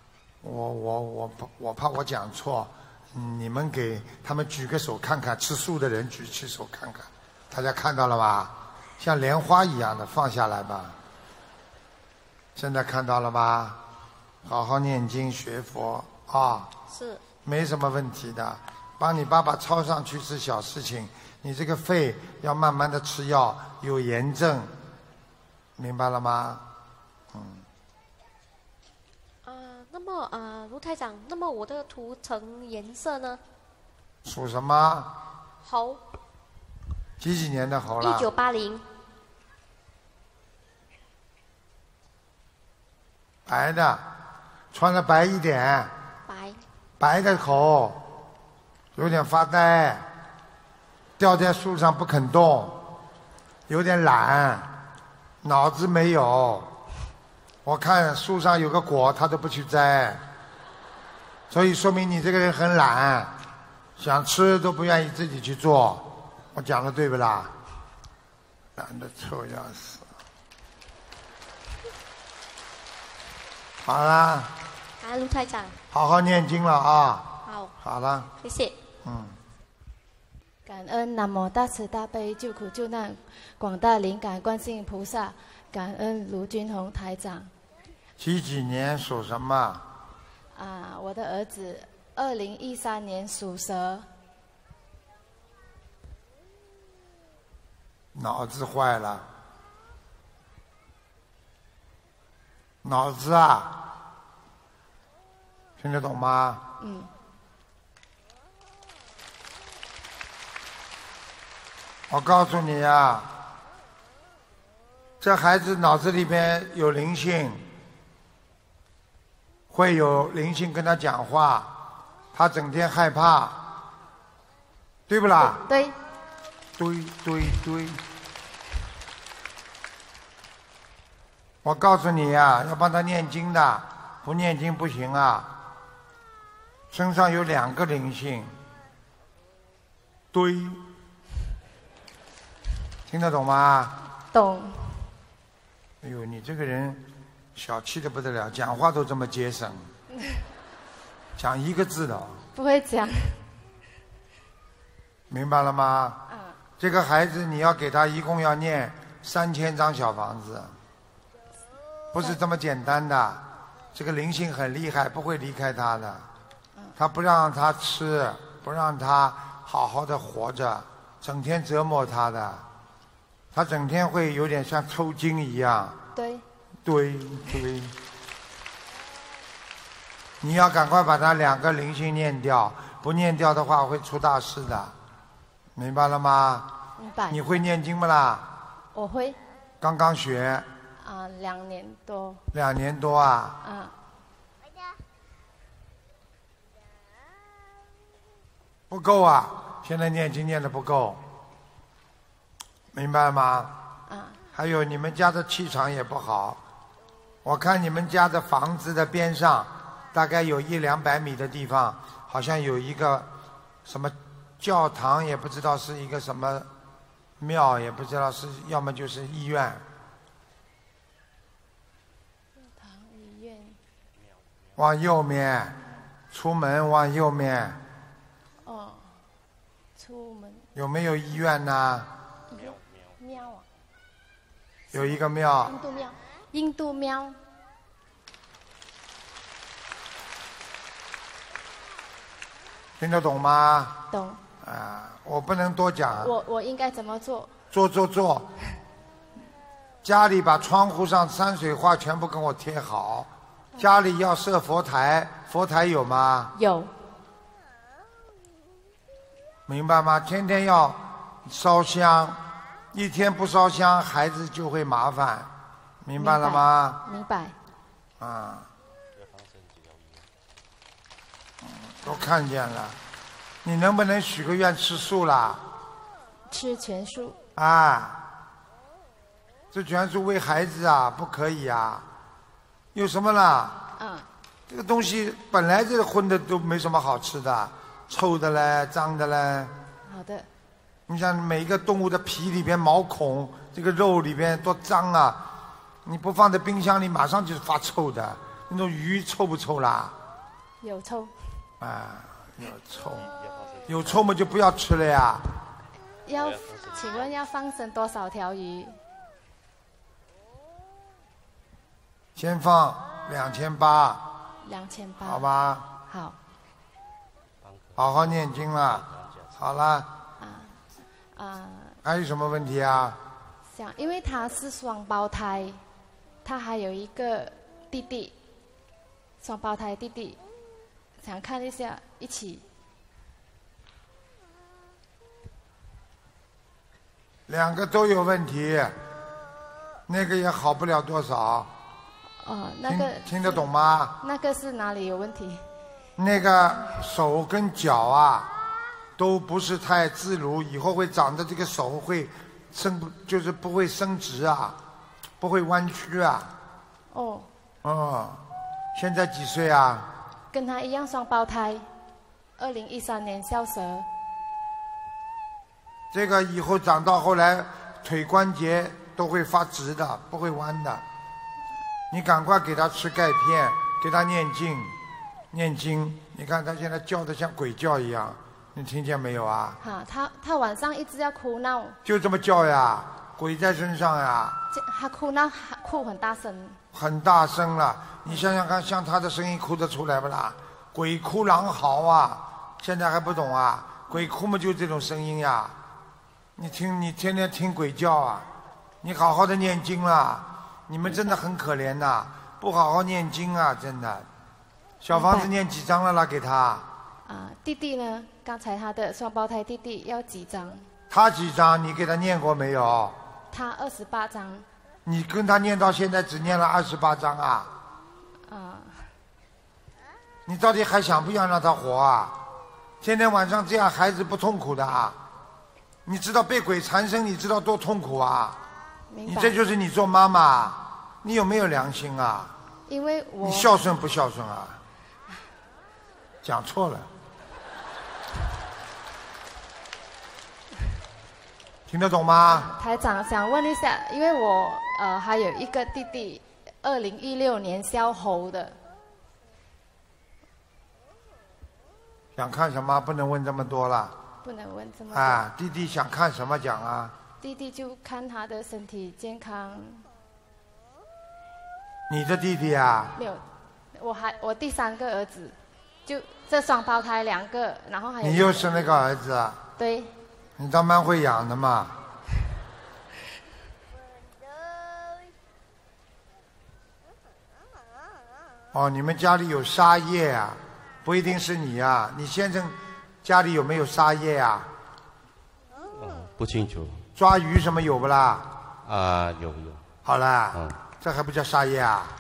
我怕我讲错，你们给他们举个手看看，吃素的人举起手看看，大家看到了吧？像莲花一样的放下来吧。现在看到了吧？好好念经学佛啊。 是。 没什么问题的，帮你爸爸抄上去是小事情。你这个肺要慢慢的吃药，有炎症，明白了吗？ 那么卢台长，那么我的图层颜色呢？ 属什么？ 猴。 几年的猴了 ？1980。 白的。 穿的白一点。白的口，有点发呆，吊在树上不肯动，有点懒，脑子没有。我看树上有个果，他都不去摘，所以说明你这个人很懒，想吃都不愿意自己去做。我讲的对不啦？懒得臭要死。好啦。 卢台长。 好好念经了啊！好了， 谢谢。 感恩南无大慈大悲救苦救难广大灵感观世音菩萨，感恩卢军宏台长。 几年属什么？ 我的儿子2013年属蛇。 脑子坏了，脑子啊！听得懂吗？我告诉你啊，这孩子脑子里边有灵性，会有灵性跟他讲话，他整天害怕，对不啦？ 对。 对。我告诉你啊，要帮他念经的，不念经不行啊。身上有2个灵性，对，听得懂吗？ 懂。 哎呦，你这个人小气的不得了，讲话都这么节省，讲1个字的。 不会讲。 明白了吗？这个孩子你要给他一共要念3000张小房子，不是这么简单的。这个灵性很厉害，不会离开他的。他不让他吃，不让他好好的活着，整天折磨他的，他整天会有点像抽筋一样。对。你要赶快把他2个灵性念掉，不念掉的话会出大事的，明白了吗？ 明白。 你会念经不啦？ 我会。 刚刚学。 2年多。 2年多啊？不够啊！现在念经念的不够，明白吗？还有你们家的气场也不好，我看你们家的房子的边上，大概有100-200米的地方，好像有一个什么教堂，也不知道是一个什么庙，也不知道是，要么就是医院。 教堂、医院。 往右面，出门往右面。 出门。 有没有医院呢？ 庙啊。 有一个庙。 印度庙。 听得懂吗？ 懂。 我不能多讲。 我应该怎么做？ 做。家里把窗户上山水画全部给我贴好。家里要设佛台，佛台有吗？ 有。 明白吗？天天要烧香，一天不烧香，孩子就会麻烦，明白了吗？ 明白。 都看见了。你能不能许个愿吃素啦？ 吃全素。 这全素喂孩子啊，不可以啊。有什么啦？这个东西本来这个荤的都没什么好吃的。臭的嘞，脏的嘞。 好的。 你像每一个动物的皮里边毛孔，这个肉里边多脏啊！你不放在冰箱里，马上就是发臭的。那种鱼臭不臭啦？ 有臭。 有臭。有臭嘛就不要吃了呀。 请问要放生多少条鱼？ 先放2800。 2800。 好吧。 好。 好好念经了，好了。还有什么问题啊？ 因为他是双胞胎，他还有一个弟弟，双胞胎弟弟，想看一下一起。 2个都有问题，那个也好不了多少。 哦，那个听得懂吗？ 那个是哪里有问题？ 那个手跟脚啊，都不是太自如，以后会长得这个手会就是不会伸直啊，不会弯曲啊。 哦。 哦，现在几岁啊？ 跟他一样双胞胎，2013年孝蛇。 这个以后长到后来，腿关节都会发直的，不会弯的。你赶快给他吃钙片，给他念经，念经。你看他现在叫的像鬼叫一样，你听见没有啊？ 他晚上一直要哭闹。就这么叫呀，鬼在身上呀。 他哭闹哭很大声。 很大声了，你想想看，像他的声音哭得出来不啦？鬼哭狼嚎啊！现在还不懂啊？鬼哭嘛就这种声音呀。你天天听鬼叫啊！你好好的念经啦！你们真的很可怜呐，不好好念经啊，真的。小房子念几张了啦？给他。 弟弟呢？刚才他的双胞胎弟弟要几张？ 他几张？你给他念过没有？ 他28张。 你跟他念到现在只念了28章啊？你到底还想不想让他活啊？天天晚上这样，孩子不痛苦的啊？你知道被鬼缠身，你知道多痛苦啊？你这就是你做妈妈，你有没有良心啊？ 因为你孝顺不孝顺啊？讲错了。听得懂吗？ 台长想问一下，因为我还有一个弟弟，2016年肖猴的。 想看什么？不能问这么多了。 不能问这么多。 弟弟想看什么讲啊？ 弟弟就看他的身体健康。 你的弟弟啊？ 没有，我第3个儿子，就这双胞胎2个，然后还有。 你又是那个儿子啊？ 对。 你倒蛮会养的嘛。哦，你们家里有杀业啊？不一定是你啊，你先生家里有没有杀业啊？ 不清楚。 抓鱼什么有不啦？ 有。 好啦，这还不叫杀业啊？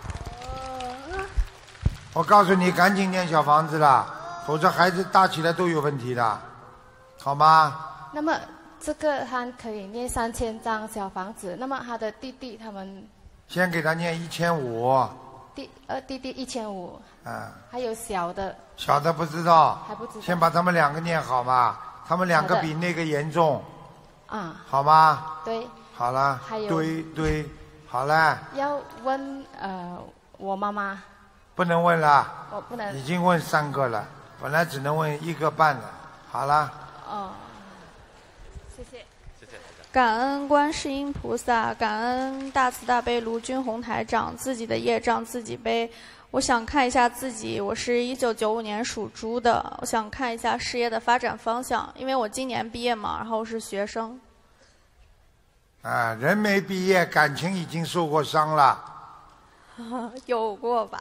我告诉你，赶紧念小房子了，否则孩子大起来都有问题的，好吗？ 那么这个他可以念3000张小房子，那么他的弟弟他们先给他念1500。 弟弟1500。还有小的。 小的不知道。 还不知道。 先把他们2个念好嘛，他们2个比那个严重。好吗？ 对。 好了。 还有。 对，好了。 要问我妈妈。 不能问了。 我不能。 已经问3个了，本来只能问1个半了。好了。 谢谢。 感恩观世音菩萨，感恩大慈大悲卢军宏台长，自己的业障自己背。我想看一下自己，我是1995年属猪的，我想看一下事业的发展方向，因为我今年毕业嘛，然后是学生。 人没毕业，感情已经受过伤了。 有过吧？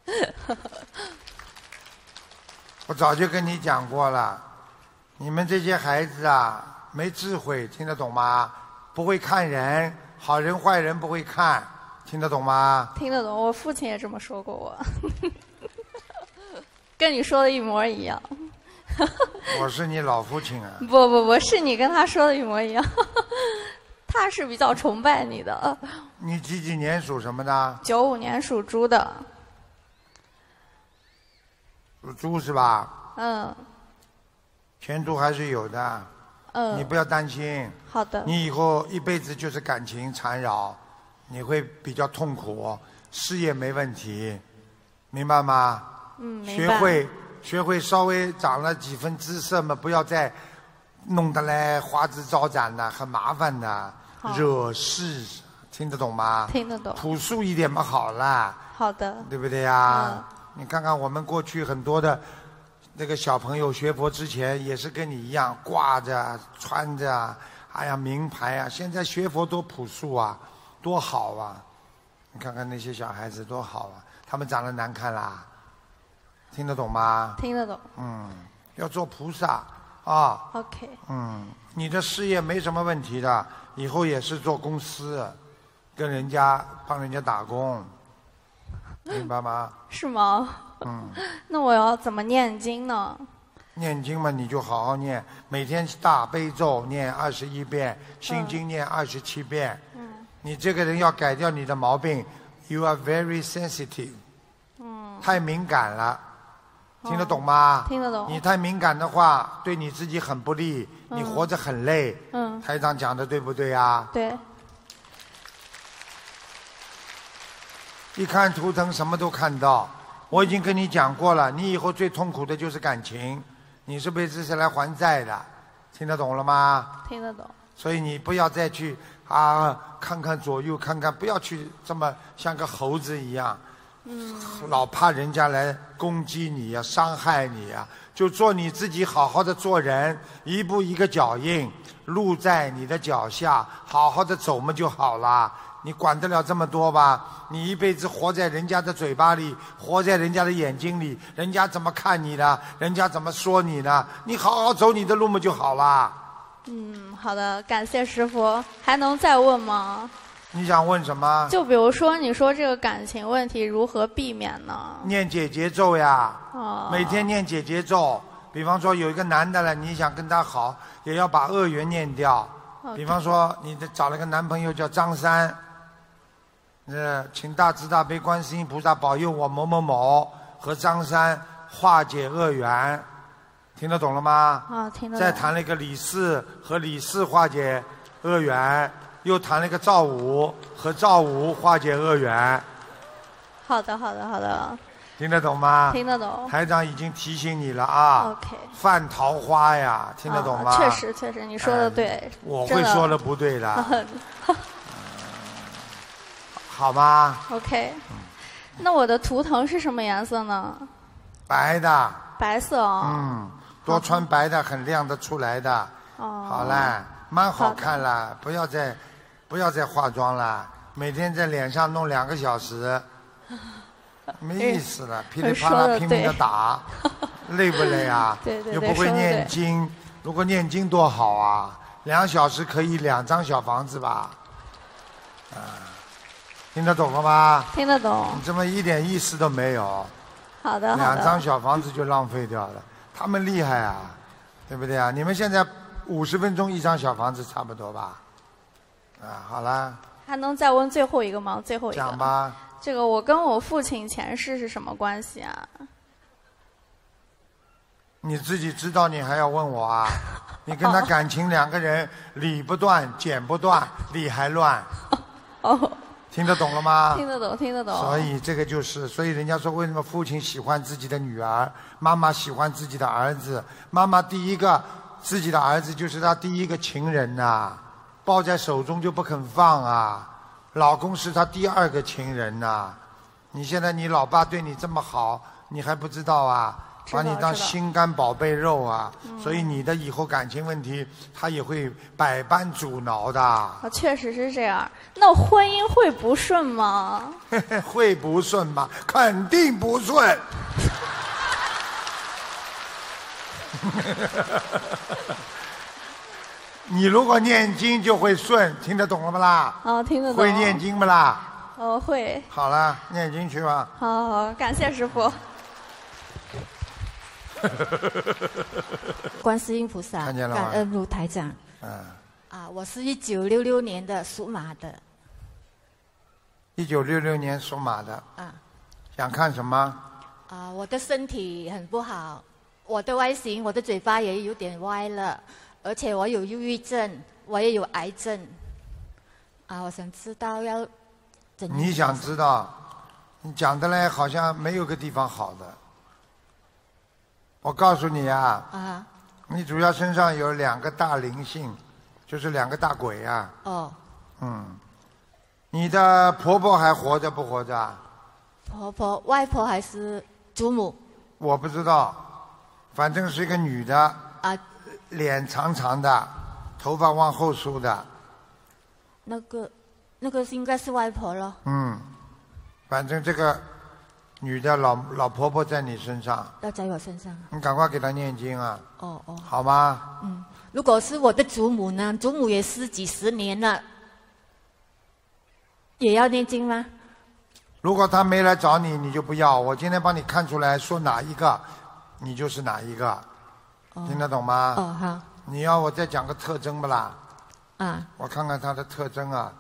我早就跟你讲过了，你们这些孩子啊。没智慧，听得懂吗？不会看人，好人坏人不会看，听得懂吗？ 听得懂，我父亲也这么说过我，跟你说的一模一样。 我是你老父亲啊！ 不，是你跟他说的一模一样。他是比较崇拜你的。 你几年属什么的 ？95年属猪的。 属猪是吧？前途还是有的。你不要担心。 好的。 你以后一辈子就是感情缠绕，你会比较痛苦，事业没问题，明白吗？ 明白。 学会稍微长了几分姿色嘛，不要再弄得来花枝招展的，很麻烦的，惹事，听得懂吗？ 听得懂。 朴素一点嘛，好啦。 好的。 对不对呀？你看看我们过去很多的。那个小朋友学佛之前也是跟你一样挂着穿着，哎呀名牌啊！现在学佛多朴素啊，多好啊！你看看那些小孩子多好啊，他们长得难看啦，听得懂吗？ 听得懂。 要做菩萨啊。 OK。 你的事业没什么问题的，以后也是做公司，跟人家帮人家打工。 明白吗？ 是吗？那我要怎么念经呢？ 念经嘛，你就好好念，每天大悲咒念21遍，心经念27遍。你这个人要改掉你的毛病 ，You are very sensitive。太敏感了，听得懂吗？ 听得懂。 你太敏感的话，对你自己很不利，你活着很累。台长讲的对不对啊？ 对。 一看图腾什么都看到，我已经跟你讲过了，你以后最痛苦的就是感情，你这辈子是来还债的，听得懂了吗？ 听得懂。 所以你不要再去看看左右看看，不要去这么像个猴子一样，老怕人家来攻击你呀、伤害你呀，就做你自己，好好的做人，一步一个脚印，路在你的脚下，好好的走嘛就好了。你管得了这么多吧？你一辈子活在人家的嘴巴里，活在人家的眼睛里，人家怎么看你的，人家怎么说你的，你好好走你的路嘛就好了。 好的，感谢师父。还能再问吗？ 你想问什么？ 就比如说，你说这个感情问题如何避免呢？ 念解结咒呀，每天念解结咒。比方说有一个男的了，你想跟他好，也要把恶缘念掉。比方说你找了个男朋友叫张三。请大慈大悲观世音菩萨保佑我某某某和张三化解恶缘，听得懂了吗？ 听得懂。 再谈了一个李四和李四化解恶缘，又谈了一个赵五和赵五化解恶缘。 好的，好的，好的。 听得懂吗？ 听得懂。 台长已经提醒你了啊。 OK。 犯桃花呀，听得懂吗？ 确实，确实，你说的对。 我会说的不对的。好吗 ？OK，那我的图腾是什么颜色呢？ 白的。 白色多穿白的，很亮得出来的。好啦，蛮好看了，不要再化妆了，每天在脸上弄2个小时，没意思了，噼里啪啦拼命的打，累不累啊？ 对， 又不会念经，如果念经多好啊！2小时可以2张小房子吧？听得懂了吗？ 听得懂。 你这么一点意思都没有。 好的，好的。 2张小房子就浪费掉了，他们厉害啊，对不对啊？你们现在50分钟1张小房子差不多吧？好了。 还能再问最后一个吗？最后一个。 讲吧。 这个我跟我父亲前世是什么关系啊？ 你自己知道，你还要问我啊？你跟他感情2个人理不断，剪不断，理还乱。听得懂了吗？ 听得懂，听得懂。 所以这个就是，所以人家说为什么父亲喜欢自己的女儿，妈妈喜欢自己的儿子？妈妈第一个自己的儿子就是他第一个情人呐，抱在手中就不肯放啊。老公是他第2个情人呐。你现在你老爸对你这么好，你还不知道啊？把你当心肝宝贝肉啊，所以你的以后感情问题，他也会百般阻挠的。 确实是这样。那婚姻会不顺吗？ 会不顺吗？肯定不顺。你如果念经就会顺，听得懂了不啦？ 听得懂。 会念经不啦？ 会。 好了，念经去吧。 好，感谢师父。 观世音菩萨，感恩卢台长。我是1966年的，属马的。 1966年属马的。想看什么？ 我的身体很不好，我的外形，我的嘴巴也有点歪了，而且我有忧郁症，我也有癌症。我想知道要怎样。 你想知道？你讲的嘞，好像没有个地方好的。我告诉你啊，你主要身上有2个大灵性，就是2个大鬼啊。你的婆婆还活着不活着？ 婆婆、外婆还是祖母？ 我不知道，反正是一个女的。脸长长的，头发往后梳的。 那个应该是外婆了。 反正这个。女的老婆婆在你身上， 要在我身上， 你赶快给她念经啊！好吗？ 如果是我的祖母呢？祖母也是几十年了，也要念经吗？ 如果他没来找你，你就不要。我今天帮你看出来，说哪一个，你就是哪一个，听得懂吗？ 哦，好。 你要我再讲个特征不啦？ 啊。 我看看他的特征啊，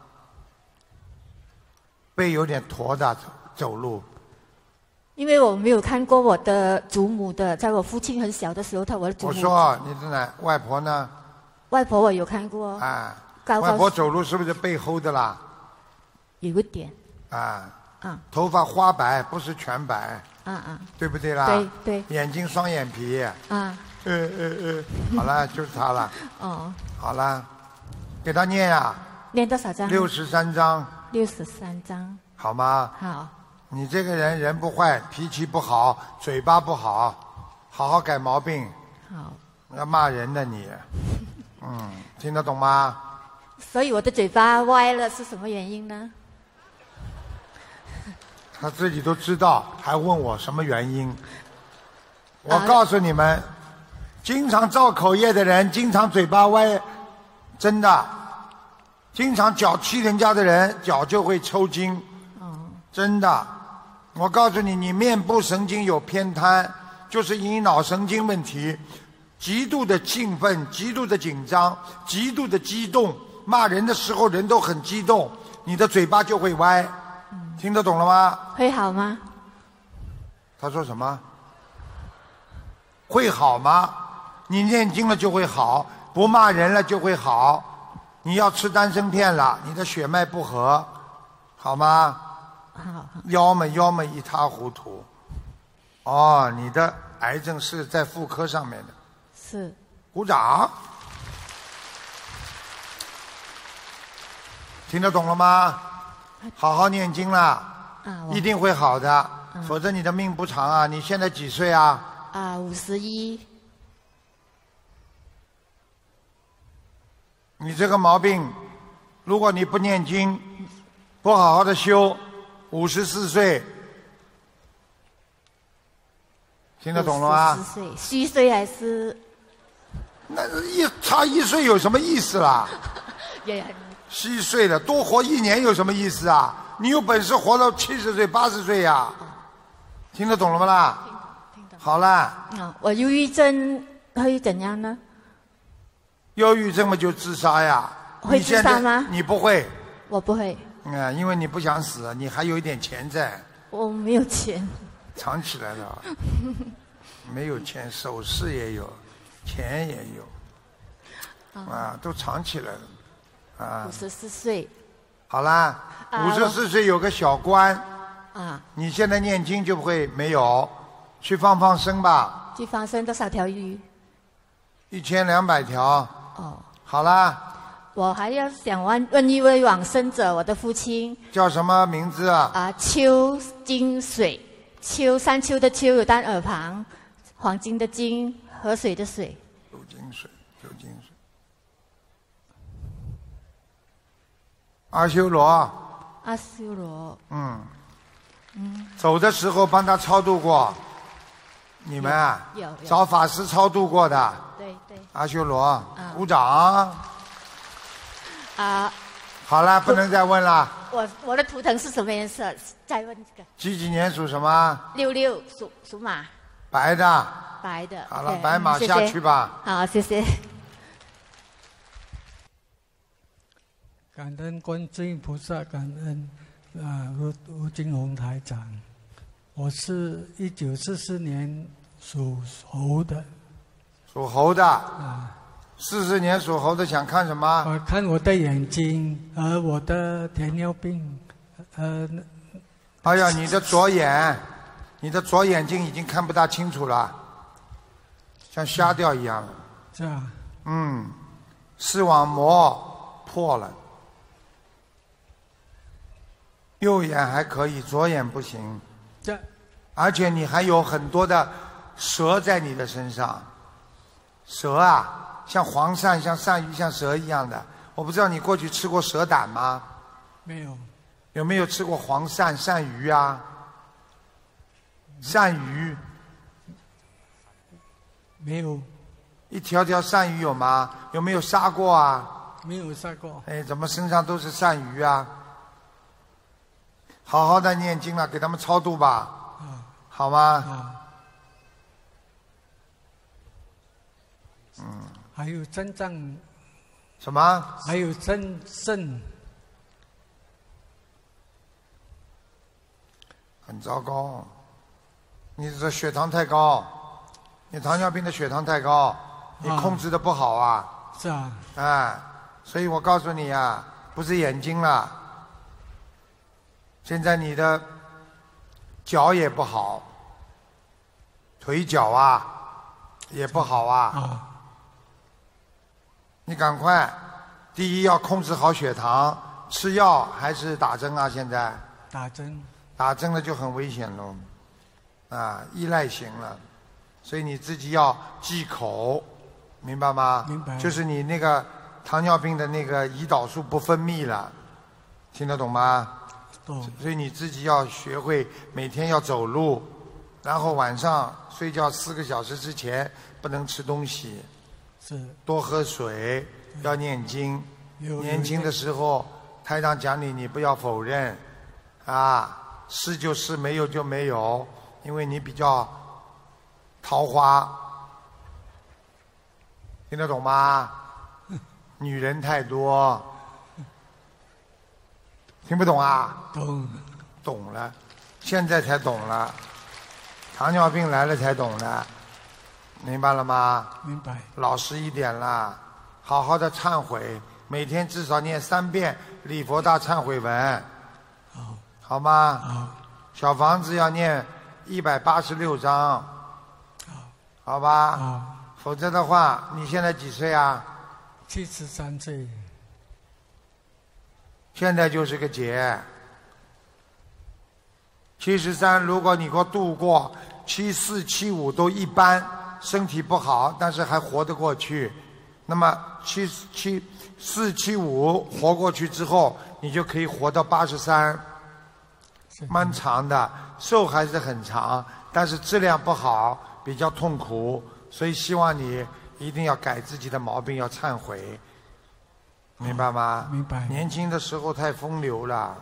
背有点驼的走路。 因为我没有看过我的祖母的，在我父亲很小的时候，我的祖母。 我说你的外婆呢？ 外婆我有看过。 啊。外婆走路是不是背后的啦？ 有一点。 啊。头发花白，不是全白。对不对啦？ 对。 眼睛双眼皮。 啊。 好了，就是他了。 哦。 好了，给他念呀。 念多少章 ？63章。 63章。 好吗？ 好。 你这个人不坏，脾气不好，嘴巴不好，好好改毛病。 好。 要骂人的你。听得懂吗？ 所以我的嘴巴歪了是什么原因呢？ 他自己都知道，还问我什么原因？我告诉你们，经常造口业的人，经常嘴巴歪，真的，经常脚踢人家的人，脚就会抽筋。真的，我告诉你，你面部神经有偏瘫，就是因脑神经问题，极度的兴奋，极度的紧张，极度的激动，骂人的时候人都很激动，你的嘴巴就会歪。听得懂了吗？ 会好吗？ 他说什么？会好吗？你念经了就会好，不骂人了就会好。你要吃丹参片了，你的血脉不和，好吗？ 好。 腰嘛一塌糊涂。哦，你的癌症是在妇科上面的。 是。 鼓掌。听得懂了吗？好好念经啦，一定会好的，否则你的命不长啊！你现在几岁啊 ？51。 你这个毛病，如果你不念经，不好好的修，54岁，听得懂了吗 ？54岁，虚岁还是？ 那差1岁有什么意思啦？虚岁了，多活1年有什么意思啊？你有本事活到70岁、80岁呀！听得懂了吗啦？ 听懂。 好啦。 我忧郁症会怎样呢？ 忧郁症嘛就自杀呀。 会自杀吗？ 你不会。 我不会。 因为你不想死，你还有一点钱在。 我没有钱。 藏起来了。没有钱，首饰也有，钱也有。都藏起来了。 54岁。 好啦，54岁有个小官。你现在念经就不会没有，去放生吧。 去放生多少条鱼 ？1200条。 哦。 好啦。 我还要想问一位往生者，我的父亲。 叫什么名字啊？ 邱金水，山丘的丘有单耳旁，黄金的金，河水的水。 邱金水。阿修罗。走的时候帮他超度过，你们有找法师超度过的。 对。 阿修罗，鼓掌。好了，不能再问了。 我的图腾是什么颜色？再问这个。 几年属什么 ？66，属马。 白的。 白的。 好了，白马下去吧。 好，谢谢。 感恩观世音菩萨，感恩卢金红台长。我是1944年属猴的。 属猴的。40年属猴的想看什么？ 看我的眼睛，我的糖尿病， 哎呀，你的左眼睛已经看不大清楚了，像瞎掉一样了。 是啊。 视网膜破了。右眼还可以，左眼不行。而且你还有很多的蛇在你的身上。蛇啊，像黄鳝、像鳝鱼、像蛇一样的。我不知道你过去吃过蛇胆吗？ 没有。 有没有吃过黄鳝、鳝鱼啊？鳝鱼。 没有。 一条条鳝鱼有吗？有没有杀过啊？ 没有杀过。 怎么身上都是鳝鱼啊？ 好好的念经了，给他们超度吧，好吗？ 还有肾脏。 什么？ 还有肾。 很糟糕，你这血糖太高，你糖尿病的血糖太高，你控制的不好啊。 是啊。 哎，所以我告诉你啊，不是眼睛了，现在你的脚也不好，腿脚啊也不好啊。你赶快，第一要控制好血糖，吃药还是打针啊？现在打针。 打针了就很危险喽，依赖型了，所以你自己要忌口，明白吗？ 明白。 就是你那个糖尿病的那个胰岛素不分泌了，听得懂吗？ 懂。 所以你自己要学会每天要走路，然后晚上睡觉4个小时之前不能吃东西， 是。 多喝水，要念经。年轻的时候，台长讲你不要否认，是就是，没有就没有，因为你比较桃花，听得懂吗？女人太多，听不懂啊？懂了，现在才懂了，糖尿病来了才懂了，明白了吗？ 明白。 老实一点啦，好好的忏悔，每天至少念3遍礼佛大忏悔文。好吗？小房子要念186章，好吧？否则的话，你现在几岁啊 ？73岁。 现在就是个劫。73，如果你给我度过74、75都一般，身体不好，但是还活得过去，那么74、75活过去之后，你就可以活到83。蛮长的，寿还是很长，但是质量不好，比较痛苦，所以希望你一定要改自己的毛病，要忏悔，明白吗？ 明白。 年轻的时候太风流了，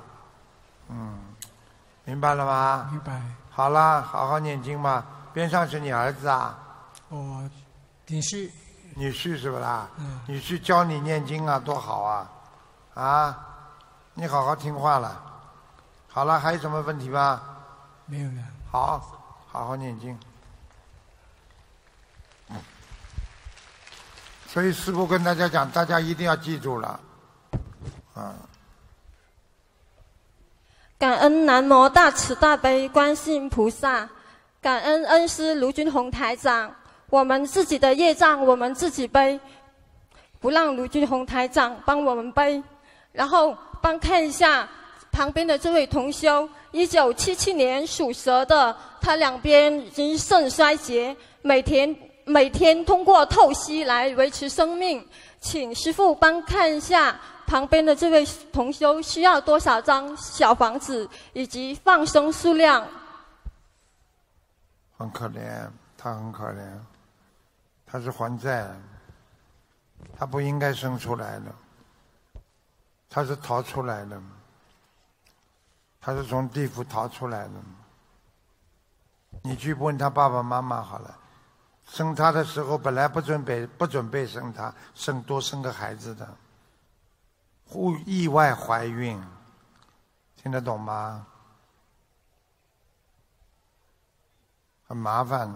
明白了吗？ 明白。 好了，好好念经吧。边上是你儿子啊？ 女婿。 女婿是不啦？女婿教你念经啊，多好啊！你好好听话了。好了，还有什么问题吗？ 没有了。 好好念经。所以师父跟大家讲，大家一定要记住了， 感恩南无大慈大悲观世音菩萨，感恩恩师卢军宏台长。我们自己的业障我们自己背，不让卢军宏台长帮我们背。然后看一下旁边的这位同修，1977年属蛇的，他两边已经肾衰竭，每天通过透析来维持生命。请师父帮看一下旁边的这位同修需要多少张小房子，以及放生数量。 很可怜，他很可怜，他是还债，他不应该生出来的，他是逃出来的。他是从地府逃出来的，你去问他爸爸妈妈好了。生他的时候本来不准备生他，多生个孩子的，意外怀孕，听得懂吗？很麻烦。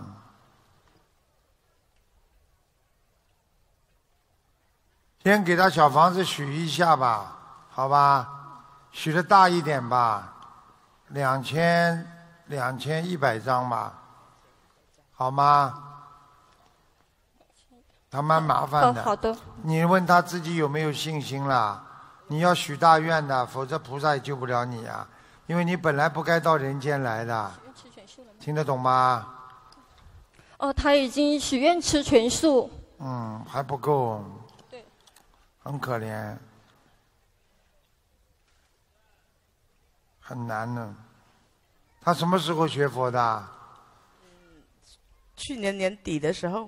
先给他小房子许一下吧，好吧？许的大一点吧。2100张吧，好吗？他蛮麻烦的。 好的。 你问他自己有没有信心啦？你要许大愿的，否则菩萨也救不了你啊！因为你本来不该到人间来的。听得懂吗？ 他已经许愿吃全素。 还不够。对。很可怜。很难呢。他什么时候学佛的？ 去年年底的时候。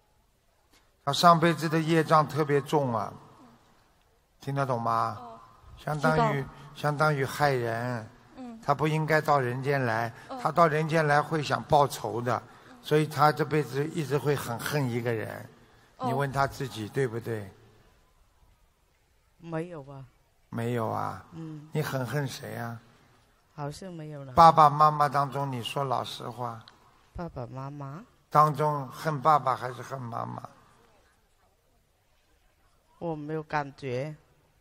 他上辈子的业障特别重啊，听得懂吗？ 相当于害人。他不应该到人间来，他到人间来会想报仇的，所以他这辈子一直会很恨一个人。你问他自己对不对？ 没有吧？ 没有啊。你很恨谁啊？ 好像没有了。 爸爸妈妈当中，你说老实话。 爸爸妈妈当中恨爸爸还是恨妈妈？ 我没有感觉。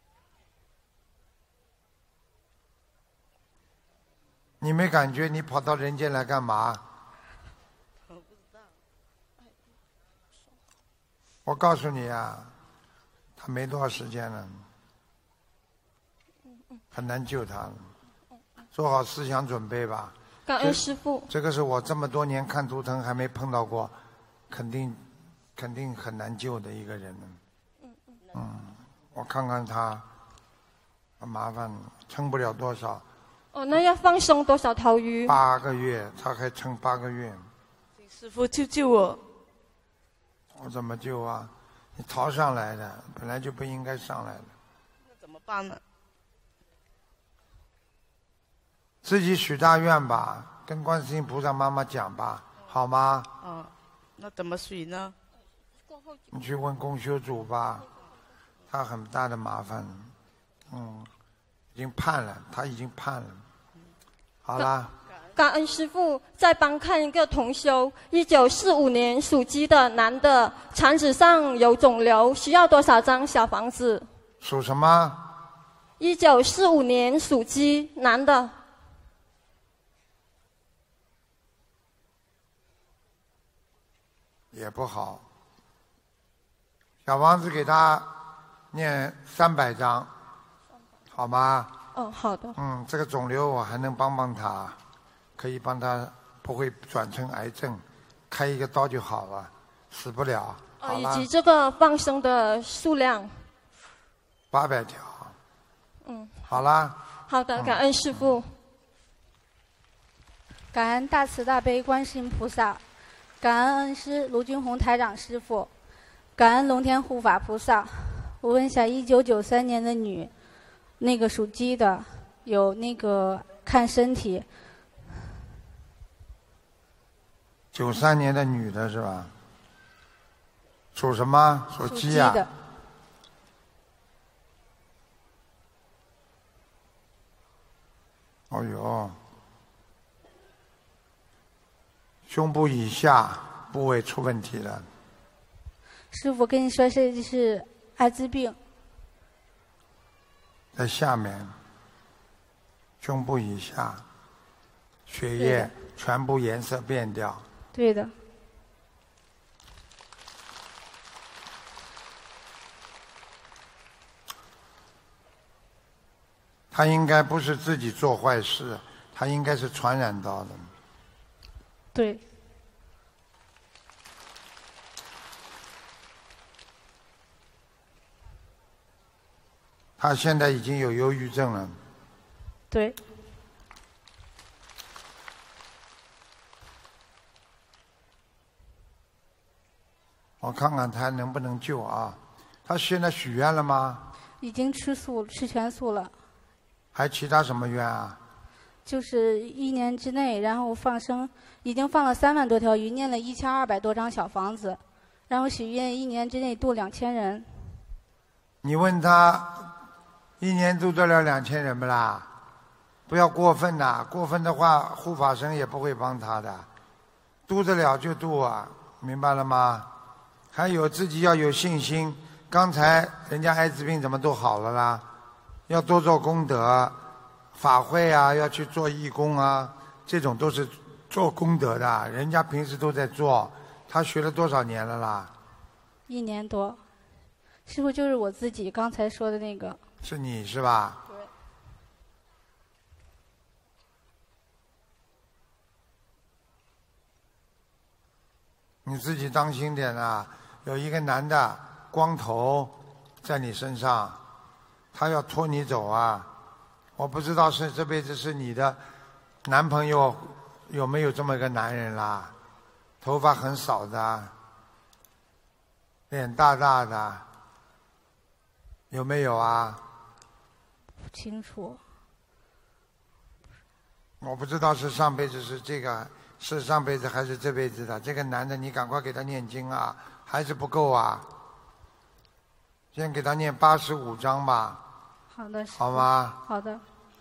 你没感觉，你跑到人间来干嘛？ 我不知道。 我告诉你啊，他没多少时间了，很难救他了。做好思想准备吧。 感恩师父。 这个是我这么多年看图腾还没碰到过，肯定很难救的一个人。我看看他，很麻烦，撑不了多少。 那要放生多少条鱼 ？8个月，他还撑8个月。 请师父救救我！ 我怎么救啊？你逃上来的，本来就不应该上来的。 那怎么办呢？ 自己许大愿吧，跟观世音菩萨妈妈讲吧，好吗？ 那怎么许呢？ 你去问公修组吧，他很大的麻烦。已经判了，他已经判了。好啦。 感恩师父，再帮看一个同修，1945年属鸡的男的，肠子上有肿瘤，需要多少张小房子？ 属什么 ？1945年属鸡男的。 也不好，小房子给他念300张，好吗？ 好的。 这个肿瘤我还能帮他，可以帮他不会转成癌症，开一个刀就好了，死不了。 以及这个放生的数量 800条。好啦。 好的，感恩师父。 感恩大慈大悲观世音菩萨，感恩恩师卢军宏台长师父，感恩龙天护法菩萨。我问一下，1993年的女，那个属鸡的，有那个看身体。 93年的女的是吧？属什么？属鸡啊。 属鸡的。 哦呦，胸部以下部位出问题了。 师父跟你说，这是艾滋病。 在下面，胸部以下，血液全部颜色变掉。 对的。 他应该不是自己做坏事，他应该是传染到的。 对。 他现在已经有忧郁症了。 对。 我看看他能不能救啊？他现在许愿了吗？ 已经吃全素了。 还其他什么愿啊？ 就是1年之内，然后放生，已经放了3万多条鱼，念了1200多张小房子，然后许愿1年之内度2000人。 你问他1年度得了2000人不啦？不要过分呐，过分的话护法神也不会帮他的，度得了就度啊，明白了吗？还有自己要有信心，刚才人家艾滋病怎么都好了啦？要多做功德，法会啊，要去做义工啊，这种都是做功德的，人家平时都在做。他学了多少年了啦 ？1年多。师父，就是我自己刚才说的那个。 是你是吧？ 对。 你自己当心点啊！有一个男的光头在你身上，他要拖你走啊！我不知道是这辈子是你的男朋友有没有这么一个男人啦？头发很少的，脸大大的，有没有啊？ 清楚。 我不知道是上辈子是这个，是上辈子还是这辈子的。这个男的，你赶快给他念经啊，还是不够啊？先给他念85章吧。 好的。 好吗？ 好的。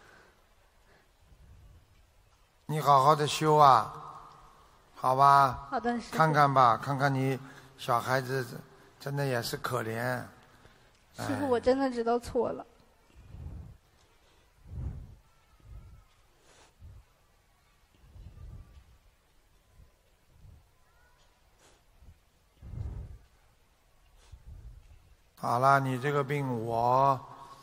你好好的修啊，好吧？ 好的。 看看吧，看看你小孩子真的也是可怜。 师父，我真的知道错了。 好了，你这个病我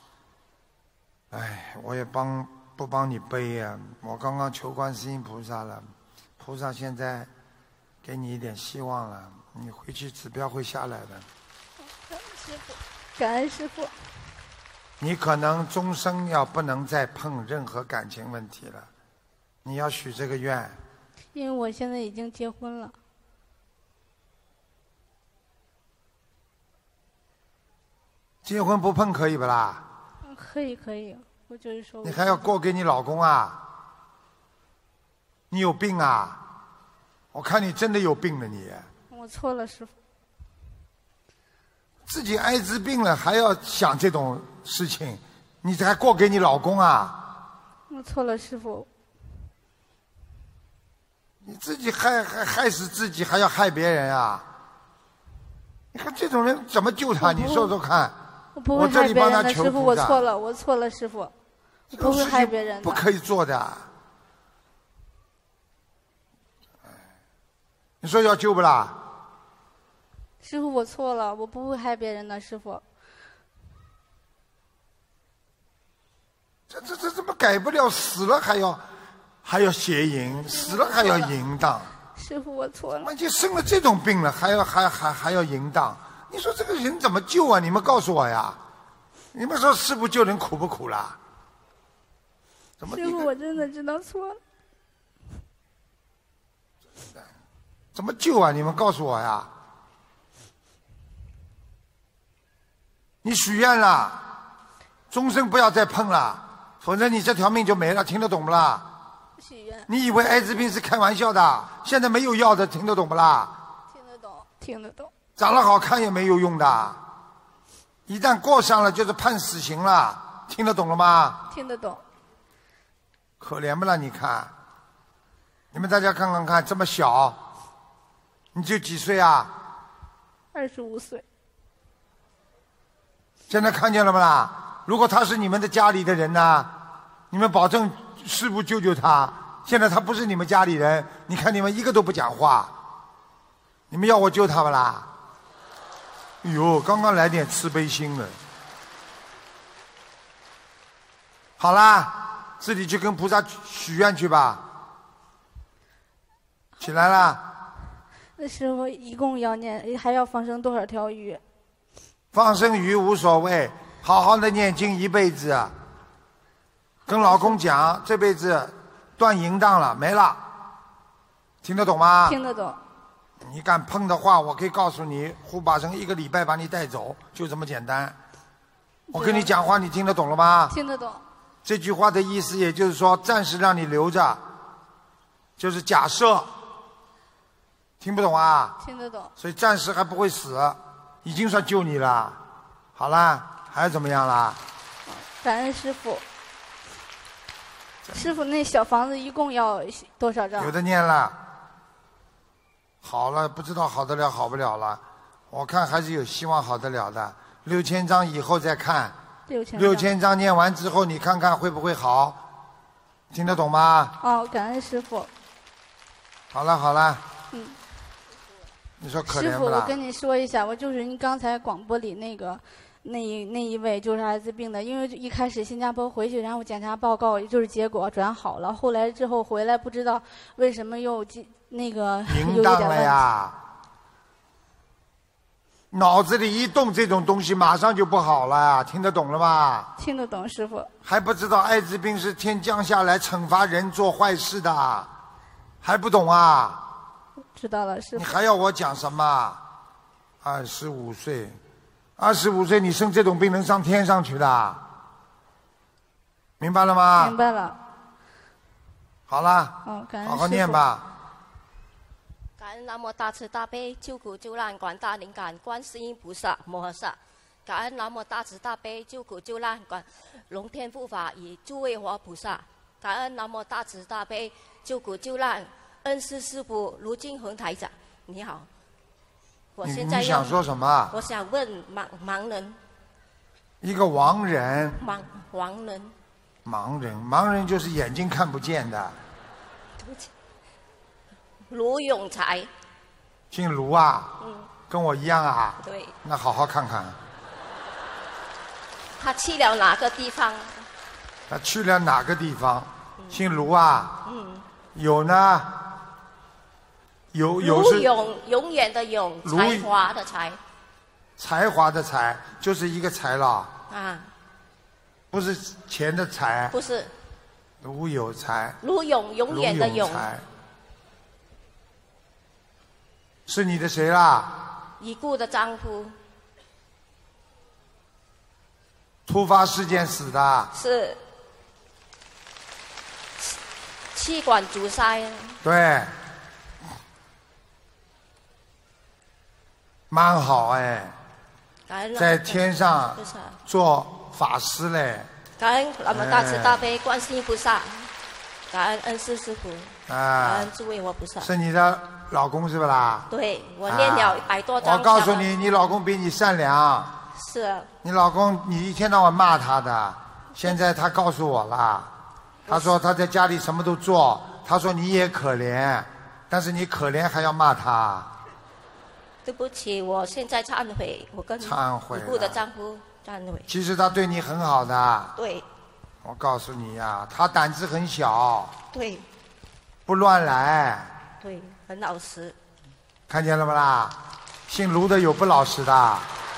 也不帮你背呀。我刚刚求观世音菩萨了，菩萨现在给你一点希望了，你回去指标会下来的。 师父，感恩师父。 你可能终生要不能再碰任何感情问题了，你要许这个愿。 因为我现在已经结婚了。 结婚不碰可以不啦？ 可以，我就是说。 你还要过给你老公啊？你有病啊？我看你真的有病了你。 我错了，师父。 自己艾滋病了还要想这种事情，你还过给你老公啊？ 我错了，师父。 你自己害死自己，还要害别人啊？你看这种人怎么救他？你说说看。 我不会害别人的，师父，我错了，师父，我不会害别人的。 不可以做的。你说要救不啦？ 师父，我错了，我不会害别人的，师父。 这怎么改不了？死了还要邪淫，死了还要淫荡。 师父，我错了。 已经生了这种病了，还要淫荡。你说这个人怎么救啊？你们告诉我呀！你们说师父救人苦不苦啦？ 师父，我真的知道错了。 怎么救啊？你们告诉我呀！你许愿了，终身不要再碰了，否则你这条命就没了。听得懂不啦？ 许愿。 你以为艾滋病是开玩笑的？现在没有药的，听得懂不啦？ 听得懂。 长得好看也没有用的，一旦过上了就是判死刑了，听得懂了吗？ 听得懂。 可怜不啦？你看，你们大家看看，这么小，你就几岁啊 ？25岁。 现在看见了不啦？如果他是你们的家里的人呢，你们保证师父救救他。现在他不是你们家里人，你看你们一个都不讲话，你们要我救他不啦？哎呦，刚刚来点慈悲心了。好啦，自己去跟菩萨许愿去吧。起来啦。 那师父一共要念，还要放生多少条鱼？ 放生鱼无所谓，好好的念经一辈子。跟老公讲，这辈子断淫荡了，没了。听得懂吗？ 听得懂。 你敢碰的话，我可以告诉你，护法神1个礼拜把你带走，就这么简单。我跟你讲话，你听得懂了吗？ 听得懂。 这句话的意思，也就是说，暂时让你留着，就是假设。听不懂啊？ 听得懂。 所以暂时还不会死，已经算救你了。好啦，还怎么样啦？ 感恩师父。师父，那小房子一共要多少张？ 有的念了。好了，不知道好得了好不了了，我看还是有希望好得了的。6000张以后再看。6000张念完之后，你看看会不会好？听得懂吗？ 哦，感恩师父。 好了。你说可怜不啦？ 师父，我跟你说一下，我就是您刚才广播里那一位就是艾滋病的，因为一开始新加坡回去，然后检查报告就是结果转好了，后来之后回来不知道为什么又淫荡了呀！脑子里一动这种东西，马上就不好了，听得懂了吗？ 听得懂，师父。还不知道艾滋病是天降下来惩罚人做坏事的，还不懂啊？ 知道了，师父。 你还要我讲什么？25岁，25岁你生这种病能上天上去的？ 明白了吗？ 明白了。 好了， 感恩好好念吧。 感恩南无大慈大悲救苦救难广大灵感观世音菩萨摩诃萨，感恩南无大慈大悲救苦救难广龙天护法与诸位佛菩萨，感恩南无大慈大悲救苦救难恩师师父卢金恒台长。你好，我现在你想说什么？ 我想问盲人。 一个亡人。 亡人。 盲人就是眼睛看不见的。 对不起。卢永才。 姓卢啊？跟我一样啊？ 对。 那好好看看。 他去了哪个地方？ 他去了哪个地方？姓卢啊？有呢。有是永远的永，才华的才。 才华的才就是一个才了。 啊。 不是钱的财。 不是。 卢有才。 卢永远的永。 是你的谁啦？ 已故的丈夫。 突发事件死的。 是。气管阻塞。 对。蛮好哎。在天上做法师嘞。 感恩南无大慈大悲观世音菩萨，感恩恩师师父，感恩诸位佛菩萨。 是你的老公是不啦？ 对，我念了100多张。 我告诉你，你老公比你善良。 是。 你老公，你一天到晚骂他的，现在他告诉我了，他说他在家里什么都做，他说你也可怜，但是你可怜还要骂他。 对不起，我现在忏悔，我跟已故的丈夫忏悔。 其实他对你很好的。 对。 我告诉你呀，他胆子很小。 对。 不乱来。 对，很老实。 看见了不啦？姓卢的有不老实的。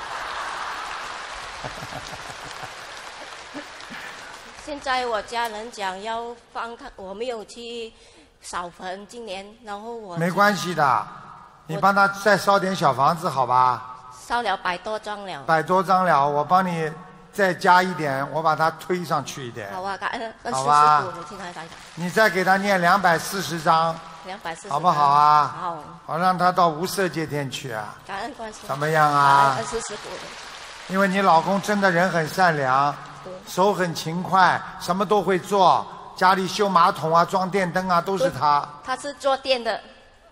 现在我家人讲要放开，我没有去扫坟，今年，然后我。 没关系的。你帮他再烧点小房子，好吧？ 烧了100多张了。 100多张了，我帮你再加一点，我把它推上去一点。 好啊，感恩恩师师父，你听他讲。 你再给他念240张。 240。 好不好啊？ 好。 好，让他到无色界天去啊。 感恩观世音。 怎么样啊？ 感恩恩师师父。 因为你老公真的人很善良，手很勤快，什么都会做，家里修马桶啊、装电灯啊，都是他。 他是做电的。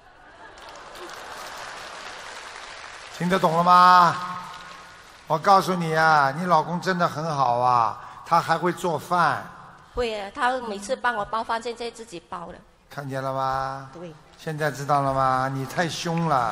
听得懂了吗？我告诉你啊，你老公真的很好啊，他还会做饭。 会啊，他每次帮我包饭，现在自己包了。 看见了吗？ 对。 现在知道了吗？你太凶了。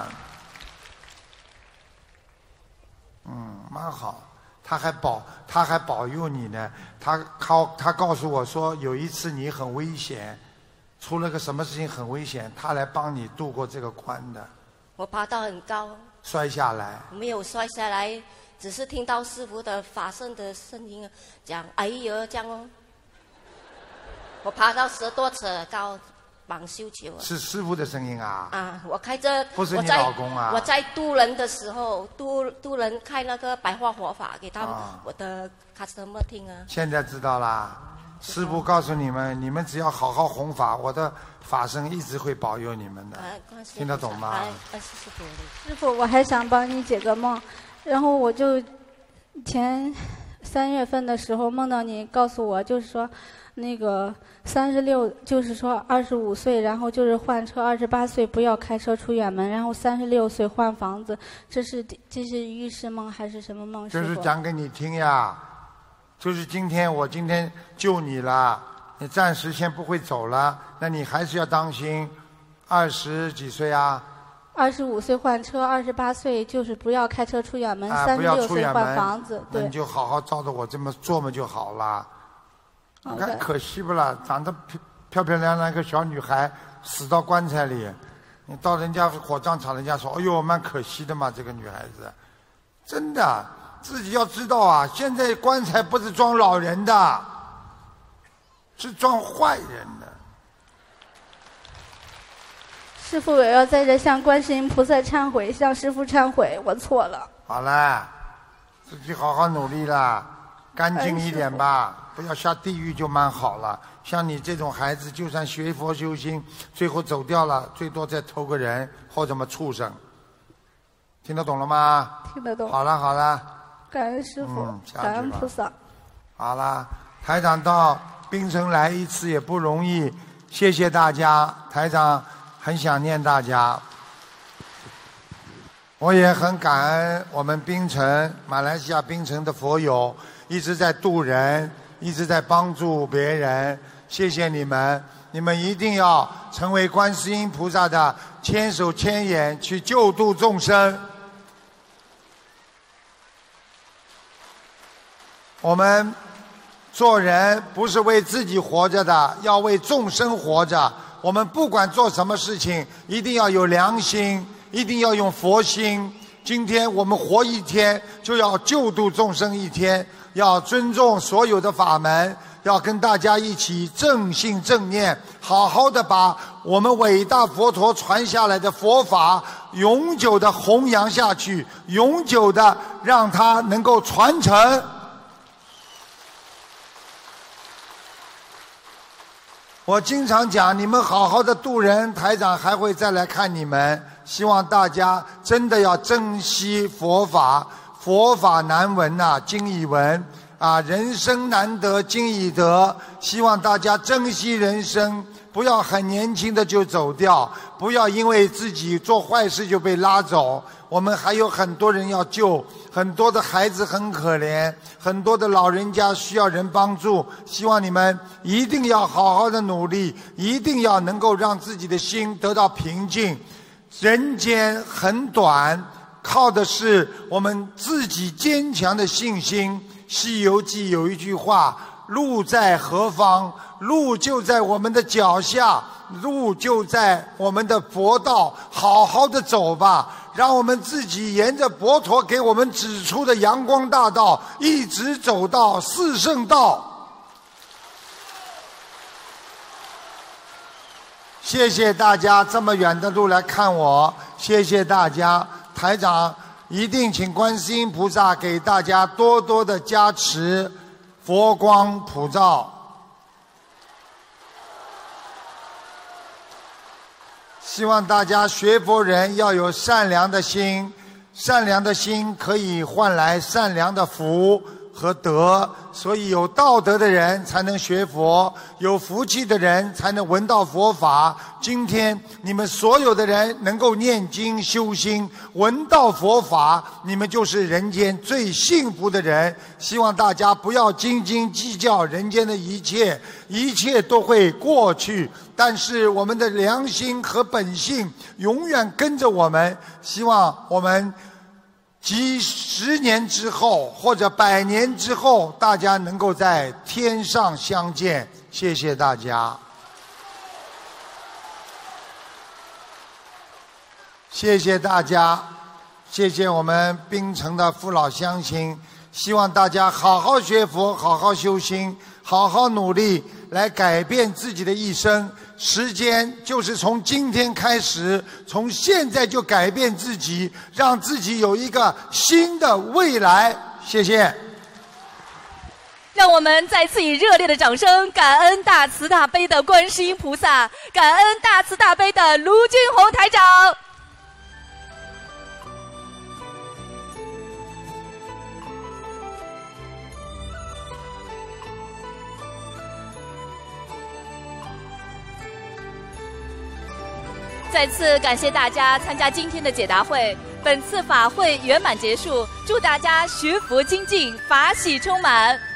蛮好，他还保佑你呢。他告诉我说，有一次你很危险，出了个什么事情很危险，他来帮你度过这个关的。 我爬到很高。 摔下来。 没有摔下来，只是听到师父的法身的声音，讲哎呦这样哦。我爬到10多尺高，忙修球。 是师父的声音啊。 啊，我开着。 不是你老公啊。 我在渡人的时候，渡人开那个白话佛法给他们我的 customer 听啊。现在知道啦。师父告诉你们，你们只要好好弘法，我的法身一直会保佑你们的。听得懂吗？ 师父，我还想帮你解个梦，然后我就前3月份的时候梦到你告诉我，就是说那个36，就是说25岁，然后就是换车，28岁不要开车出远门，然后36岁换房子，这是预示梦还是什么梦？ 这是讲给你听呀。就是我今天救你了，你暂时先不会走了，那你还是要当心。20几岁啊 ？25岁换车，28岁就是不要开车出远门，36岁换房子。对。 那你就好好照着我这么做嘛就好了。你看可惜不啦？长得漂漂亮亮一个小女孩死到棺材里，你到人家火葬场，人家说：“哎呦，蛮可惜的嘛，这个女孩子。”真的。自己要知道啊，现在棺材不是装老人的，是装坏人的。 师父，我要在这向观世音菩萨忏悔，向师父忏悔，我错了。 好了，自己好好努力啦， 干净一点吧，不要下地狱就蛮好了。像你这种孩子，就算学佛修心，最后走掉了，最多再投个人或者么畜生。听得懂了吗？ 听得懂。 好了好了， 感恩师父，感恩菩萨。 好了，台长到槟城来一次也不容易，谢谢大家，台长很想念大家。我也很感恩我们槟城，马来西亚槟城的佛友一直在度人，一直在帮助别人，谢谢你们，你们一定要成为观世音菩萨的千手千眼，去救度众生。我们做人不是为自己活着的，要为众生活着。我们不管做什么事情，一定要有良心，一定要用佛心。今天我们活一天，就要救度众生一天，要尊重所有的法门，要跟大家一起正信正念，好好的把我们伟大佛陀传下来的佛法永久的弘扬下去，永久的让它能够传承。我经常讲，你们好好的度人，台长还会再来看你们。希望大家真的要珍惜佛法，佛法难闻呐，经已闻啊，人生难得经已得。希望大家珍惜人生，不要很年轻的就走掉，不要因为自己做坏事就被拉走。我们还有很多人要救，很多的孩子很可怜，很多的老人家需要人帮助。希望你们一定要好好的努力，一定要能够让自己的心得到平静。人间很短，靠的是我们自己坚强的信心。西游记有一句话，路在何方？路就在我们的脚下，路就在我们的佛道，好好的走吧，让我们自己沿着佛陀给我们指出的阳光大道，一直走到四圣道。谢谢大家这么远的路来看我，谢谢大家，台长一定请观世音菩萨给大家多多的加持，佛光普照。希望大家学佛人要有善良的心，善良的心可以换来善良的福和德，所以有道德的人才能学佛，有福气的人才能闻到佛法。今天你们所有的人能够念经修心，闻到佛法，你们就是人间最幸福的人。希望大家不要斤斤计较人间的一切，一切都会过去，但是我们的良心和本性永远跟着我们。希望我们几10年之后或者100年之后，大家能够在天上相见。谢谢大家，谢谢大家，谢谢我们槟城的父老乡亲。希望大家好好学佛，好好修心，好好努力来改变自己的一生。时间就是从今天开始，从现在就改变自己，让自己有一个新的未来。谢谢。 让我们再次以热烈的掌声，感恩大慈大悲的观世音菩萨，感恩大慈大悲的卢军红台长。再次感谢大家参加今天的解答会，本次法会圆满结束，祝大家学佛精进，法喜充满。